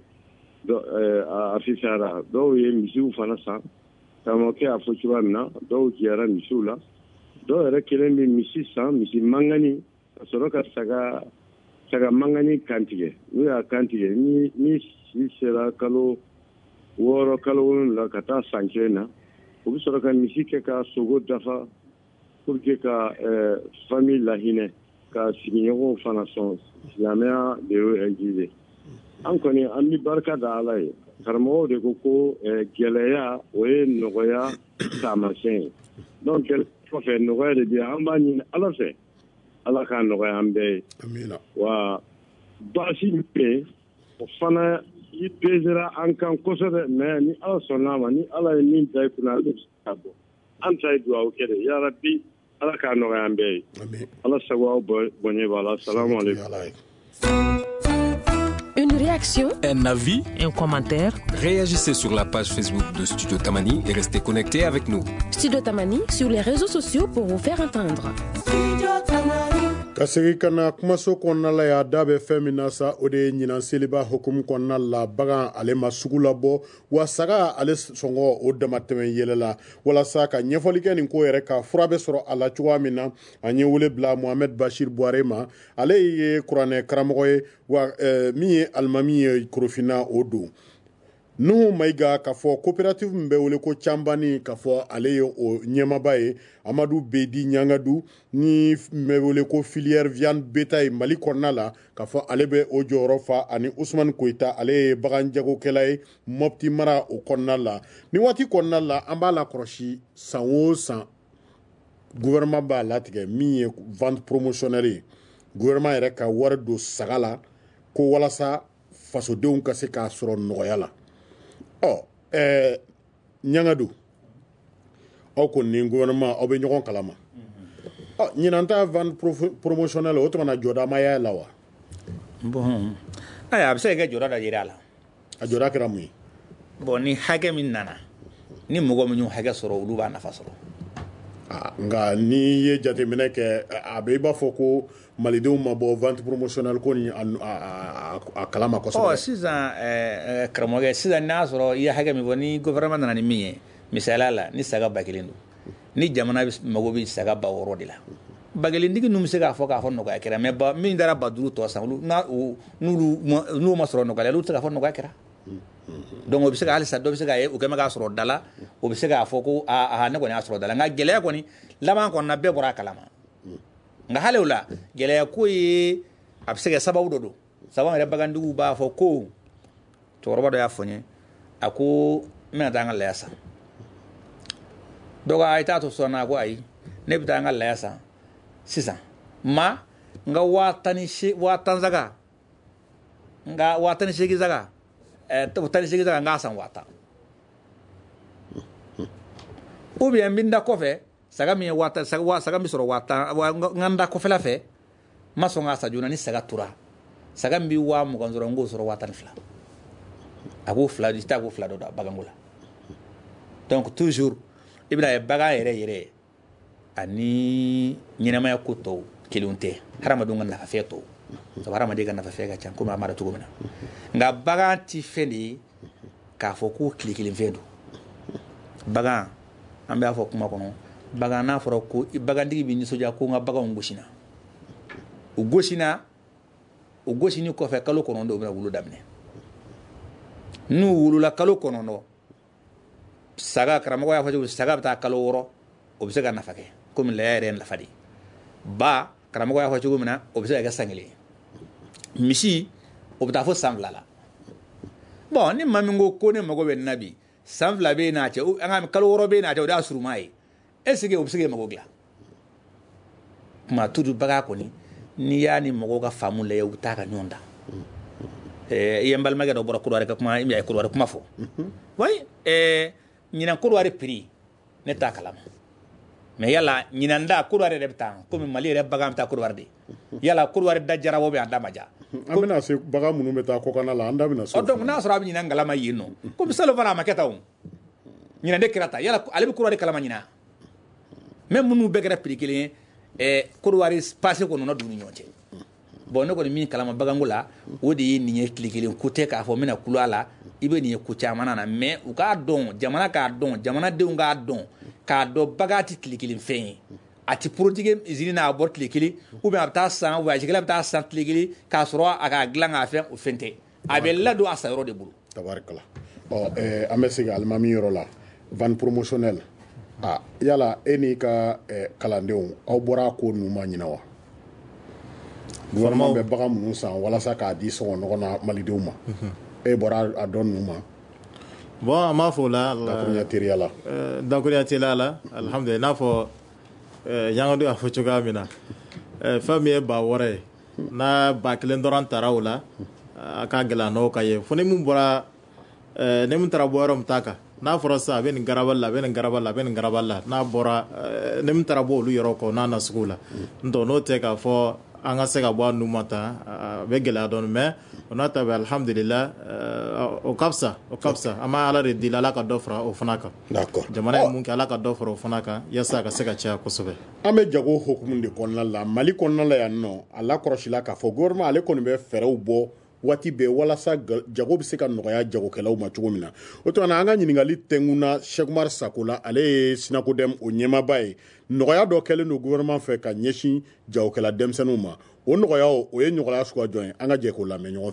a fisayara dɔw ye misiw fana san karamɔgɔkɛ y'a fɔ cogoya min na dɔw jɛra misiw la dɔw yɛrɛ kelen bɛ misi san misi mangani ka sɔrɔ ka saga mangani kantigɛ n'u y'a kantigɛ ni si sera kalo 6 kalo 7 ka taa san 1 na u bɛ sɔrɔ ka misi kɛ ka sogo dafa pour que ka famille lahinɛ ka sigiɲɔgɔnw fana sɔn silamɛya de y'o exige an kɔni an bɛ barika da ala ye karamɔgɔw de ko gɛlɛya o ye nɔgɔya taamasiyɛn ye donc kɔfɛ nɔgɔya de bɛ an b'a ɲini ala fɛ ala k'a nɔgɔya an bɛɛ ye wa baasi min bɛ yen o fana i pesera an kan kosɛbɛ mais ni ala sɔnn'a ma ni ala ye min da i kunna ale bɛ se ka bɔ an ta ye dugawu kɛ de yarabi ala k'a nɔgɔya an bɛɛ ye ala sago aw bonya b'a la salamu aleykum. Une réaction, un avis, un commentaire. Réagissez sur la page Facebook de Studio Tamani et restez connectés avec nous. Studio Tamani sur les réseaux sociaux pour vous faire entendre. ka segi kana kumaso kɔnɔna la y'a da bɛ fɛn min na sa o de ye ɲinan seliba hukumu kɔnɔna la bagan ale ma sugu labɔ wa saga ale sɔngɔ o damatɛmɛ yɛlɛ la walasa ka ɲɛfɔli kɛ nin ko yɛrɛ ka fura bɛ sɔrɔ a la cogoya min na an ye wele bila Mohamed Bashir Buare ma ale ye kuranɛ karamɔgɔ ye wa min ye alimami ye Korofina o don Nuhu Maiga k'a fɔ coopérative min bɛ wele ko Cambani k'a fɔ ale ye o ɲɛmaba ye Amadu Bedi Ɲangadu ni bɛ wele ko filière viande bétail Mali kɔnɔna la k'a fɔ ale bɛ o jɔyɔrɔ fa ani Usmane Koyita ale ye bagan jagokɛla ye Mopti mara o kɔnɔna la ni waati kɔnɔna la an b'a la kɔlɔsi san o san gouvernement b'a latigɛ min ye vente promotionnelle ye gouvernement yɛrɛ ka wari don saga la ko walasa fasodenw ka se k'a sɔrɔ nɔgɔya la Ɲangadu aw ko ni gouvernement aw bɛ ɲɔgɔn kalama ɲinan ta vente promotionnelle o tuma jɔda ma y'a la wa bon a bɛ se ka kɛ jɔda da jira a la a jɔda kɛra mun ye bon ni hakɛ min nana ni mɔgɔ min y'o hakɛ sɔrɔ olu b'a nafa sɔrɔ nka ni ye jateminɛ kɛ a bɛ i b'a fɔ ko malidenw ma bɔ vente promotionnelle ko ni a kalama kosɛbɛ sisan karamɔgɔ sisan n'a sɔrɔ i ye hakɛ min fɔ ni gouvernement nana ni min ye misaliya la ni saga 1000 don ni jamana mago bɛ saga 600 de la 1000tigi ninnu bɛ se k'a fɔ nɔgɔya kɛra mais min dara 5,000 tɔ san n'u ma sɔrɔ nɔgɔya olu tɛ se k'a fɔ nɔgɔya kɛra donc o bɛ se ka halisa dɔ bɛ se k'a ye o kɛmɛ k'a sɔrɔ da la o bɛ se k'a fɔ ko ne kɔni y'a sɔrɔ da la nka gɛlɛya kɔni laban kɔnɔna bɛɛ bɔra a kalama nka hali o la gɛlɛya ko ye a bɛ se ka sababu dɔ don sababu yɛrɛ bagantigiw b'a fɔ ko cɛkɔrɔba dɔ y'a fɔ n ye a ko n bɛna taa an ka laya san dɔ ko a ye t'a to sɔnna a ko ayi ne bɛ taa an ka laya san sisan n ka 10,000 saga n ka 18 saga 18 saga n k'a san 10,000 ou bien n bɛ n da kɔfɛ saga min ye 10,000 saga min sɔrɔ 10,000 n ka n da kɔfɛla fɛ n ma sɔn k'a sa joona ni saga tora saga min bɛ 20,000 sɔrɔ n k'o sɔrɔ 12,000 a k'o fila di taa k'o fila dɔ da baganko la donc toujours i bɛna ye bagan yɛrɛ ani ɲɛnamaya ko tɔw kelenw tɛ hadamadenw ka nafafɛn tɔw sabu hadamaden ka nafafɛn ka ca komi an b'a dɔn cogo min na nka bagan ti fɛn de ye k'a fɔ ko tile kelen fɛn don bagan an b'a fɔ kuma kɔnɔ bagan n'a fɔra ko bagantigi bɛ nisɔndiya ko n ka baganw gosina u gosini kɔfɛ kalo 9 u bɛna wolo daminɛ n'u wolola kalo 9 saga karamɔgɔ y'a fɔ cogo saga bɛ taa kalo 6 o bɛ se ka nafa kɛ komi laya yɛrɛ nafa de ba karamɔgɔ y'a fɔ cogo min na o bɛ se ka kɛ san 1 misi o bɛ taa fo san 2 la bon ni maa min ko ne mago bɛ nin na bi san 2 bɛ yen n'a cɛ an ka kalo 6 bɛ yen n'a cɛ o de y'a surunma ye est ce que o bɛ se k'e mago dilan kuma tudu bagan kɔni n'i y'a ni mɔgɔw ka faamu lajɛ u bɛ taa ka ɲɔgɔn dan i ye n balimakɛ dɔ bɔra Kodowari ka kuma i bɛ Kodowari kuma fɔ oui ɲinan Kodowari prix ne t'a kalama mais yala ɲinan da Kodowari yɛrɛ bɛ taa komi Mali yɛrɛ bagan bɛ taa Kodowari de yala Kodowari da jarabɔ bɛ an da ma ja an bɛna se bagan minnu bɛ taa kɔkanna la an da bɛna se donc n'a sɔrɔ a bɛ ɲinan galama yen nɔ komi salon fana a ma kɛ tan o ɲinan de kɛra tan yala ale bɛ Kodowari kalama ɲinan même minnu bɛɛ kɛra prix kelen ye Kodowari passé kɔnɔ dugu ni ɲɔgɔn cɛ bon ne kɔni min kalama baganko la o de ye nin ye tile kelen ko tɛ k'a fɔ n bɛna kulu a la i bɛ nin ye ko caman na mais u k'a dɔn jamana k'a dɔn jamanadenw k'a dɔn bagan tɛ tile kelen fɛn ye a tɛ porotigi usine n'a bɔ tile kelen ou bien a bɛ taa san voyagekɛla bɛ taa san tile kelen k'a sɔrɔ a k'a dilan k'a fɛn o fɛn tɛ a bɛ ladon a sayɔrɔ de bolo. tabarikala an bɛ segin alimami yɔrɔ la vente promotionnelle yala e n'i ka kalandenw aw bɔra ko ninnu ma ɲinɛ wa gouvernement bɛ bagan minnu san walasa k'a di sɔngɔ ɲɔgɔn na malidenw ma e bɔra a dɔn ninnu ma bon an b'a fɔ o la dakuruɲa teriya la alhamdulilayi n'a fɔ Ɲangadu y'a fɔ cogoya min na fɛn min ye ba wɔɔrɔ ye n'a ba 1 dɔrɔn tara o la a ka gɛlɛn n'o ka ye fo ni mun bɔra ni mun taara bɔ yɔrɔ min t'a kan n'a fɔra sisan a bɛ nin garabali la a bɛ nin garabali la a bɛ nin garabali la n'a bɔra ni mun taara bɔ olu yɔrɔ kɔ n'a na sugu la n'o tɛ k'a fɔ an ka se ka bɔ a nu ma tan a bɛ gɛlɛya dɔɔni mais o n'a ta bɛ alhamdulillah o ka fisa an b'a ala de deli ala ka dɔ fara o fana kan jamana ye mun kɛ ala ka dɔ fara o fana kan yasa a ka se ka caya kosɛbɛ an bɛ jago hukumu de kɔnɔna la Mali kɔnɔna la yan nɔ a lakɔrɔsila k'a fɔ gouvernement ale kɔni bɛ fɛɛrɛw bɔ waati bɛɛ walasa jago bɛ se ka nɔgɔya jagokɛlaw ma cogo min na o tuma an ka ɲininkali tɛnkuna Cheikh Umar Sakola ale ye Sinakodem o ɲɛmaaba ye nɔgɔya dɔ kɛlen don gouvernement fɛ ka ɲɛsin jagokɛla denmisɛnninw ma o nɔgɔya o ye ɲɔgɔnya suguya jɔn ye an ka jɛ k'o lamɛn ɲɔgɔn fɛ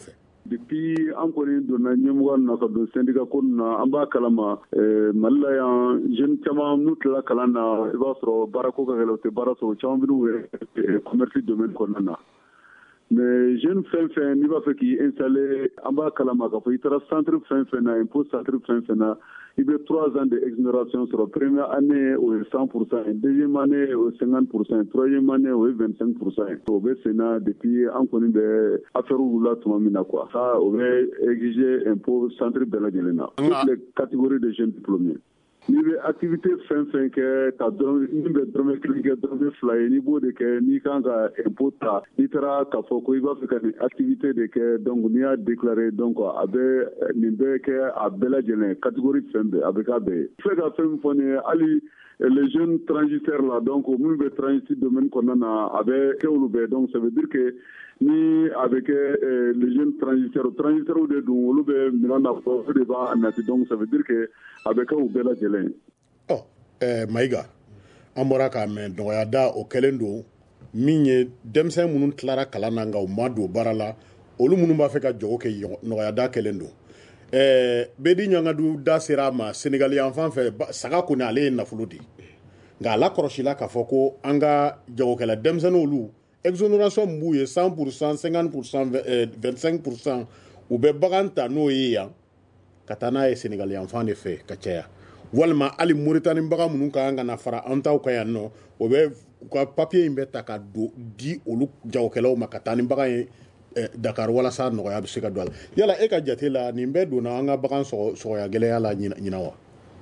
depuis an kɔni donna ɲɛmɔgɔ na ka don syndicat ko na an b'a kalama Mali la yan jeune caman n'u tilala kalan na i b'a sɔrɔ baara ko ka gɛlɛn u tɛ baara sɔrɔ caman bɛ n'u yɛrɛ commerce domaine kɔnɔna na mais jeune fɛn fɛn n'i b'a fɛ k'i installer an b'a kalama k'a fɔ i taara centre fɛn fɛn na impôt centre fɛn fɛn na i bɛ 3 ans d'exonération sur la première année au 100%, deuxième année au 50%, troisième année au 25%. Au Sénat depuis en connaît des affaires où là tout le monde quoi. Ça on va exiger impôt centre de la Guinée. Toutes les catégories de jeunes diplômés. Ni bɛ activité fɛn fɛn kɛ ka dɔrɔmɛ min bɛ dɔrɔmɛ kelen kɛ dɔrɔmɛ fila ye n'i b'o de kɛ n'i kan ka impôt ta n'i taara k'a fɔ ko i b'a fɛ ka nin activité de kɛ donc n'i y'a déclaré donc a bɛ nin bɛɛ kɛ a bɛɛ lajɛlen catégorie fɛn bɛɛ a bɛ k'a bɛɛ ye. Fɛ ka fɛn min fɔ nin ye hali les jeunes transitaires là donc minnu bɛ transit domaine kɔnɔna na a bɛ kɛ olu bɛɛ donc ça veut dire que ni a bɛ kɛ les jeunes transitaires de don olu bɛ minɛn na fɔ o de b'a nati donc ça veut dire que a bɛ kɛ u bɛɛ lajɛlen ye. Mayiga an bɔra k'a mɛn dɔgɔya da o kɛlen don min ye denmisɛn minnu tilara kalan na nka u ma don baara la olu minnu b'a fɛ ka jago kɛ nɔgɔya da kɛlen don. Bedi Ɲangadu da sera a ma Sénégal yan fan fɛ saga kɔni ale ye nafolo di nka ala kɔrɔsila k'a fɔ ko an ka jagokɛla denmisɛnnin olu exonération b'u ye 100%, 50%, 25% u bɛ bagan ta n'o ye yan ka taa n'a ye Sénégal yan fan de fɛ ka caya walima hali Mauritanie bagan minnu kan ka na fara an taw ka yan nɔ o bɛ u ka papier in bɛ ta ka di olu jagokɛlaw ma ka taa ni bagan ye Dakar walasa nɔgɔya bɛ se ka don a la yala e ka jate la nin bɛɛ donna an ka bagan sɔgɔya gɛlɛya la ɲina wa?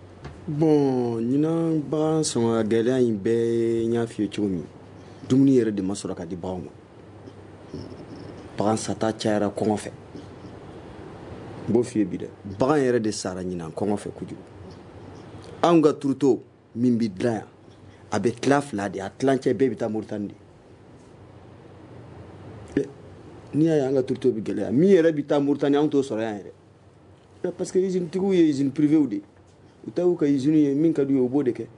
Bon ɲina bagan sɔgɔya gɛlɛya in bɛɛ n y'a f'i ye cogo min dumuni yɛrɛ de ma sɔrɔ ka di baganw ma bagan sata cayara kɔngɔ fɛ n b'o f'i ye bi dɛ bagan yɛrɛ de sara ɲina kɔngɔ fɛ kojugu anw ka turuto min bɛ dilan yan a bɛ tila fila de a tilancɛ bɛɛ bɛ taa Mauritanie de n'i y'a ye an ka turuto bɛ gɛlɛya min yɛrɛ bɛ taa Mauritanie anw t'o sɔrɔ yan yɛrɛ parce que usine tigiw ye usine privée de u t'u ka usine ye min ka d'u ye u b'o de kɛ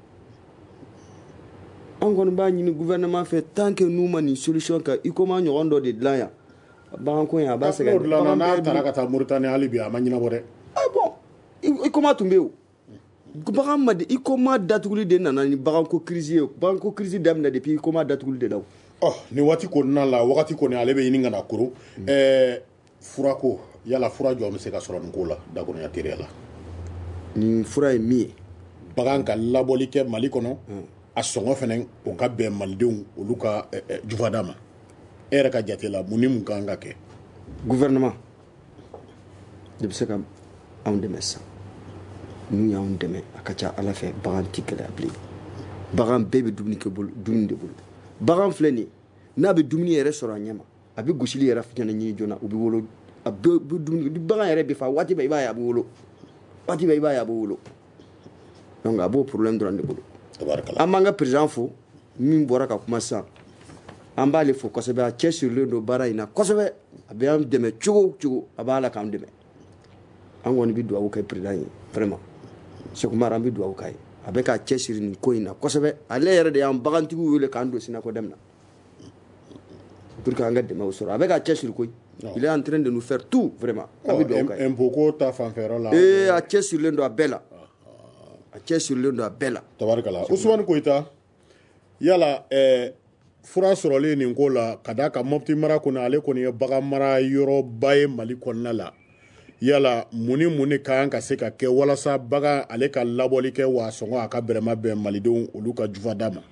an kɔni b'a ɲini gouvernement fɛ tant que n'u ma nin solution kan i komi an ɲɔgɔn dɔ de dilan yan baganko in a b'a sɛgɛn n'a taara ka taa Mauritanie hali bi a ma ɲɛnabɔ dɛ bon i komi a tun bɛ yen bagan ma de i komi a datuguli de nana ni baganko crise ye baganko crise daminɛ depuis i komi a datuguli de la ni waati kɔnɔna la wagati kɔni ale bɛ ɲini ka na koron furako yala fura jɔ bɛ se ka sɔrɔ nin ko la dakurunya teriya la nin fura ye min ye bagan ka labɔli kɛ Mali kɔnɔ a sɔngɔ fɛnɛ o ka bɛn malidenw olu ka jufada ma e yɛrɛ ka jate la mun ni mun kan ka kɛ gouvernement de bɛ se ka anw dɛmɛ sisan n'u y'anw dɛmɛ a ka ca Ala fɛ bagan tɛ gɛlɛya bilen bagan bɛɛ bɛ dumuni de bolo bagan filɛ nin n'a bɛ dumuni yɛrɛ sɔrɔ a ɲɛ ma a bɛ gosili yɛrɛ fana ɲini joona u bɛ wolo a bɛ dumuni bagan yɛrɛ bɛ fa waati bɛɛ i b'a ye a bɛ wolo waati bɛɛ i b'a ye a bɛ wolo donc a b'o problème dɔrɔn de bolo an b'an ka président fo min bɔra ka kuma sisan an b'ale fo kosɛbɛ a cɛsirilen don baara in na kosɛbɛ a bɛ an dɛmɛ cogo o cogo a b'a la k'an dɛmɛ an kɔni bɛ dugawu kɛ président ye vraiment Seku Umaru an bɛ dugawu k'a ye a bɛ k'a cɛsiri nin ko in na kosɛbɛ ale yɛrɛ de y'an bagantigiw wele k'an don Sinako dɛmɛ na pour que an ka dɛmɛw sɔrɔ a bɛ k'a cɛsiri koyi il est en train de nous faire tout vraiment an bɛ dugawu k'a ye impôt ko ta fanfɛyɔrɔ la a cɛsirilen don a bɛɛ la a cɛsirilen don a bɛɛ la tabarikala Usumani Koyita yala fura sɔrɔlen nin ko la ka d'a kan Mopti mara kɔnɔ ale kɔni ye bagan mara yɔrɔba ye Mali kɔnɔna la yala mun ni kan ka se ka kɛ walasa bagan ale ka labɔli kɛ wa sɔngɔ a ka bɛrɛma bɛn malidenw olu ka jufada ma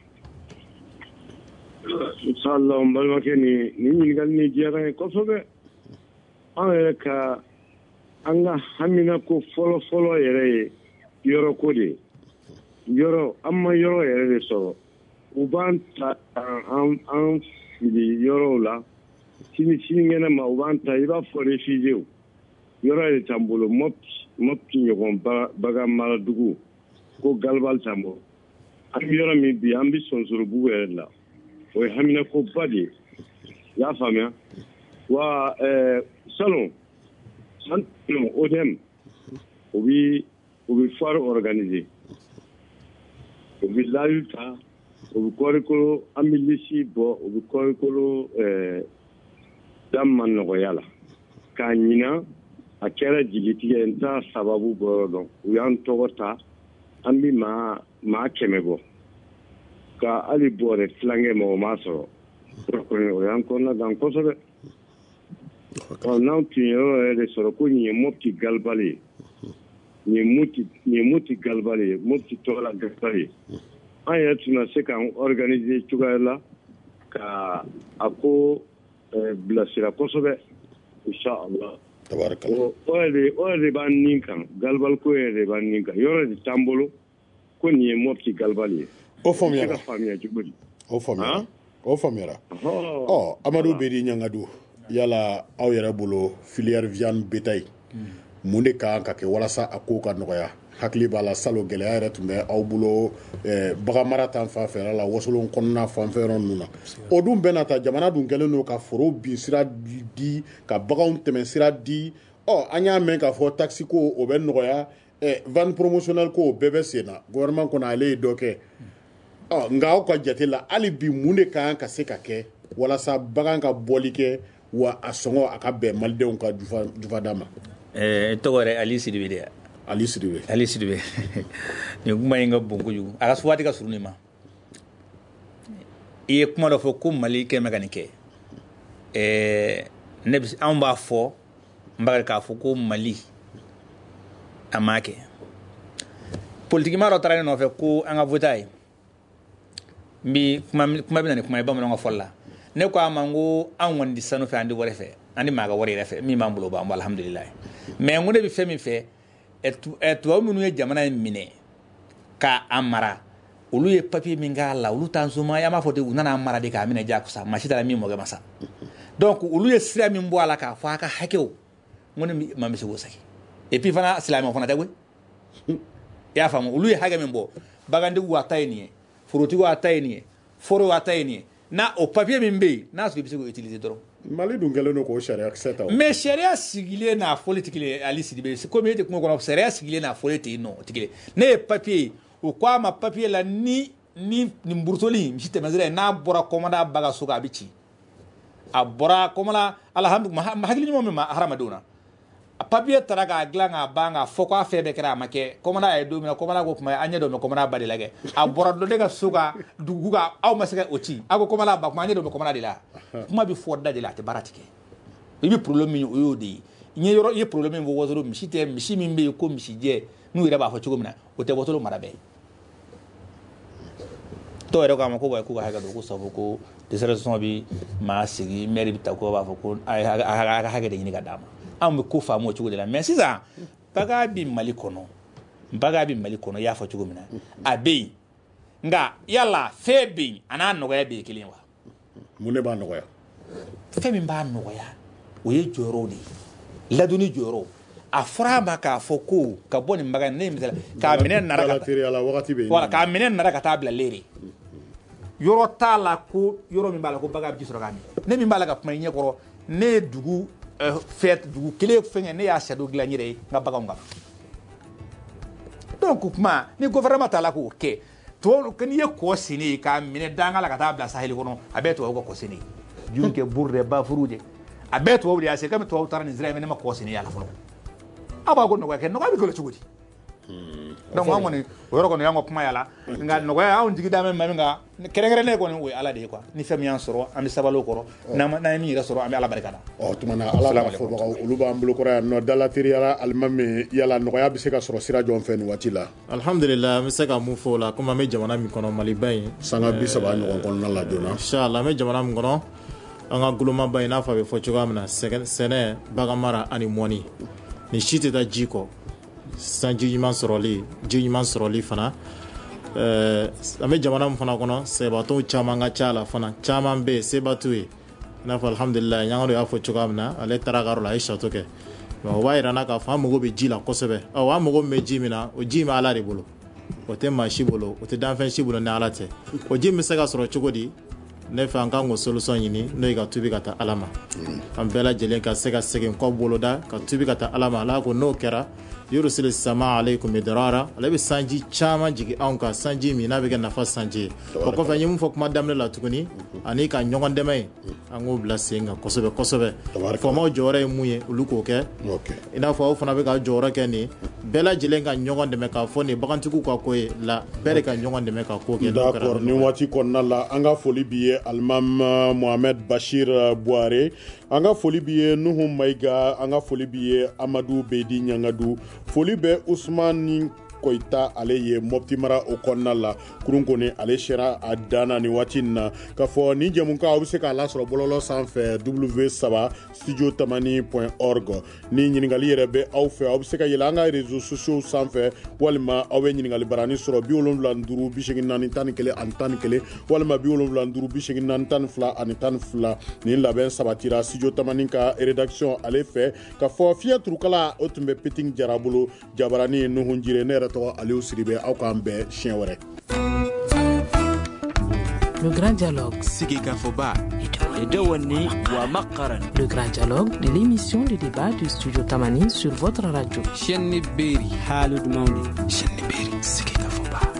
inshallah n balimakɛ nin ɲininkali ni diyara ye kosɛbɛ an yɛrɛ ka an ka hamina ko fɔlɔ yɛrɛ ye yɔrɔ ko de yɔrɔ an ma yɔrɔ yɛrɛ de sɔrɔ u b'an ta an fili yɔrɔw la sini kɛnɛ ma u b'an ta i b'a fɔ réfugiés yɔrɔ yɛrɛ t'an bolo Mopti ɲɔgɔn bagan mara dugu ko Galbal t'an bolo an bɛ yɔrɔ min bi an bɛ Sɔnsorobugu yɛrɛ la o ye hamina ko ba de ye i y'a faamuya wa salon ODM o bɛ foire organiser o bɛ layu ta o bɛ kɔɔrikolo an bɛ lisi bɔ o bɛ kɔɔrikolo da ma nɔgɔya la k'a ɲina a kɛra jigitigɛ n t'a sababu bɔyɔrɔ dɔn u y'an tɔgɔ ta an bi maa 100 bɔ ka hali bɔrɛ tilankɛ mɔgɔ ma sɔrɔ o y'an kɔnɔna gan kosɛbɛ n'anw tun ye yɔrɔ yɛrɛ de sɔrɔ ko nin ye Mopti galibali ye nin ye Mopti galibali ye Mopti tɔgɔla galibali ye an yɛrɛ tun na se k'an organiser cogoya la ka a ko bilasira kosɛbɛ inshallah tabarakallah o yɛrɛ de b'an nin kan galibali ko yɛrɛ de b'an nin kan yɔrɔ de t'an bolo ko nin ye Mopti galibali ye o faamuyara cogo di o faamuyara Amadu Bedi Ɲangadu yala aw yɛrɛ bolo filière viande bétail mun de kan ka kɛ walasa a ko ka nɔgɔya hakili b'a la salo gɛlɛya yɛrɛ tun bɛ aw bolo bagan mara tan fanfɛ la wasolon kɔnɔna fanfɛ yɔrɔ ninnu na o dun bɛɛ na ta jamana dun kɛlen don ka foro bin sira di ka baganw tɛmɛ sira di an y'a mɛn k'a fɔ taxi ko o bɛ nɔgɔya vente promotionnelle ko o bɛɛ bɛ sen na gouvernement kɔnɔ ale ye dɔ kɛ nka aw ka jate la hali bi mun de kan ka se ka kɛ walasa bagan ka bɔli kɛ wa a sɔngɔ a ka bɛn malidenw ka jufada ma tɔgɔ yɛrɛ Ali Sidibe de Ali Sidibe nin kuma in ka bon kojugu a ka waati ka surun nin ma i ye kuma dɔ fɔ ko Mali kɛmɛ ka nin kɛ anw b'a fɔ n b'a k'a fɔ ko Mali a m'a kɛ politikima dɔ taara ne nɔfɛ ko an ka vota ye kuma bɛna nin kuma ye bamananw ka fɔli la ne ko a ma n ko an kɔni di sanu fɛ an di wari fɛ an di maa ka wari yɛrɛ fɛ min b'an bolo b'an bɔ alhamdulilayi mais n ko ne bɛ fɛn min fɛ tubabu minnu ye jamana in minɛ k'a mara olu ye papier min k'a la olu t'an soma an b'a fɔ ten u nana mara de k'a minɛ jakosa maa si t'a la min mɔkɛ ma sa donc olu ye sira min bɔ a la k'a fɔ a ka hakɛw n ko ne ma bɛ se k'o saki et puis fana silamɛw fana tɛ koyi i y'a faamu olu ye hakɛ min bɔ bagantigiw a ta ye nin ye forotigiw a ta ye nin ye foro a ta ye nin ye n'a o papier min bɛ yen n'a sɔrɔ i bɛ se k'o utiliser dɔrɔn Mali dun kɛlen don k'o sariya kisɛ ta mais sariya sigilen n'a fɔli tɛ kelen ye Ali Sidibe komi e tɛ kungo kɔnɔ sariya sigilen n'a fɔli tɛ yen nɔ o tɛ kelen ne ye papier ye o ko a ma papier la ni nin burutoli misi tɛmɛsira ye n'a bɔra commandant ba ka so kan a bɛ ci a bɔra commandant alhamdulilayi hakili ɲuman min ma hadamadenw na a papier taara k'a dilan k'a ban k'a fɔ k'a fɛn bɛɛ kɛra a ma kɛ commandant ye don min na commandant ko kuma an ɲɛ dɔ bɛ commandant ba de la kɛ a bɔra dɔ ne ka so ka dugu kan aw ma se ka o ci aw ko commandant ba kuma an ɲɛ dɔ bɛ commandant de la kuma bɛ fɔ da de la a tɛ baara tigɛ i bɛ problème min o y'o de ye i ye problème min fɔ wasolo misi tɛ misi min bɛ yen ko misijɛ n'u yɛrɛ b'a fɔ cogo min na o tɛ wasolo mara bɛɛ dɔw yɛrɛ k'a ma ko wa k'u ka hakɛ dɔn ko sabu ko désert bi maa sigi maire bɛ ta ko b'a fɔ ko a ka hakɛ de ɲini ka d'a ma anw bɛ ko faamu o cogo de la mais sisan bagan bɛ Mali kɔnɔ i y'a fɔ cogo min na a bɛ yen nka yala fɛn bɛ yen a n'a nɔgɔya bɛ yen kelen wa mun de b'a nɔgɔya fɛn min b'a nɔgɔya o ye jɔyɔrɔw de ye ladonni jɔyɔrɔ a fɔra a ma k'a fɔ ko ka bɔ nin bagan ne misala k'a minɛ nara k'a minɛ nara ka taa bila leere yɔrɔ t'a la ko yɔrɔ min b'a la ko bagan bɛ ji sɔrɔ k'a min ne min b'a la ka kuma i ɲɛkɔrɔ ne ye dugu dugu kelen fɛngɛ ne y'a sado dilan n yɛrɛ ye n ka baganw kan donc kuma ni gouvernement t'a la k'o kɛ tubabu n'i ye kɔ seni ye k'a minɛ danga la ka taa bila saheli kɔnɔ a bɛɛ tubabu ka kɔ seni ye jun kɛ buru dɛ bafuru de a bɛɛ tubabu de y'a se kami tubabu taara nin sira in ne ma kɔ seni y'a la fɔlɔ aw b'a ko nɔgɔya kɛ nɔgɔya bɛ kɛlɛ cogo di donc an kɔni o yɔrɔ kɔni y'an ka kuma y'a la nka nɔgɔya anw jigi da mɛ min kan kɛrɛnkɛrɛnnen kɔni o ye ala de ye quoi ni fɛn min y'an sɔrɔ an bɛ sabali o kɔrɔ n'an ye min yɛrɛ sɔrɔ an bɛ ala barika da tuma na ala ka fɔbagaw olu b'an bolo kɔrɔ yan nɔ dalateriyala alimami yala nɔgɔya bɛ se ka sɔrɔ sira jɔn fɛ nin waati la alhamdulillah an bɛ se ka mun fɔ o la komi an bɛ jamana min kɔnɔ Maliba in sanga 30 ɲɔgɔn kɔnɔna la joona inchallah an bɛ jamana min kɔnɔ an ka gulomaba in n'a fɔ a bɛ fɔ cogoya min na sɛnɛ bagan mara ani mɔni ni si tɛ taa ji kɔ sanji ɲuman sɔrɔli fana an bɛ jamana min fana kɔnɔ sɛbatɔw caman ka ca la fana caman bɛ yen seba t'u ye i n'a fɔ alhamdulilayi ɲangaro y'a fɔ cogoya min na ale taara ka yɔrɔ la a ye sato kɛ o b'a yira n na k'a fɔ an mago bɛ ji la kosɛbɛ an mago bɛ ji min na o ji bɛ ala de bolo o tɛ maa si bolo o tɛ danfɛn si bolo ni ala tɛ o ji bɛ se ka sɔrɔ cogo di ne fɛ an kan k'o solution ɲini n'o ye ka tubi ka taa ala ma an bɛɛ lajɛlen ka se ka segin kɔ boloda ka tubi ka taa ala ma ala ko n'o kɛra yursil sama alaykum midrara ale be sanji chama jigi anka sanji mi na be ga nafa sanji o ko fa nyum fok ma damle la tuguni ani ka nyogon demay ango bla senga kosobe fo ma jore muye uluko ke ina fo fana be ga jora ke ni bela jilenga nyogon deme ka fo ni bakantiku ko ko la bere ka nyogon deme ka ko ke d'accord ni wati konna la anga foli biye almam Mohamed Bashir Boare anga foli biye Nuhu Maiga anga foli biye Amadou Bedi Nyangadu foli be Ousmane Koita ale ye Mopti Mara o konna la kurunkone ale shera adana ni watina ka fo ni jamunka obse ka la soro bololo sanfɛ w7studiotamani.org ni ɲiningali yɛrɛ be aw fɛ aw be se ka yɛlɛ an ka réseaux sociaux sanfɛ walima aw be ɲiningali barani sɔrɔ 75 walima 75 ni labɛn sabatira Studio Tamani ka rédaction ale fɛ ka fɔ fiya turukala o tun bɛ Piting Jarabolo jabarani Nuhu Jire ne yɛrɛ Aliou Siribe au Kambé chien wore. Le grand dialogue. Le grand dialogue de l'émission de débat du Studio Tamani sur votre radio. Shenni Beri Halud Mauni Shenni Beri Sigi Kafoba.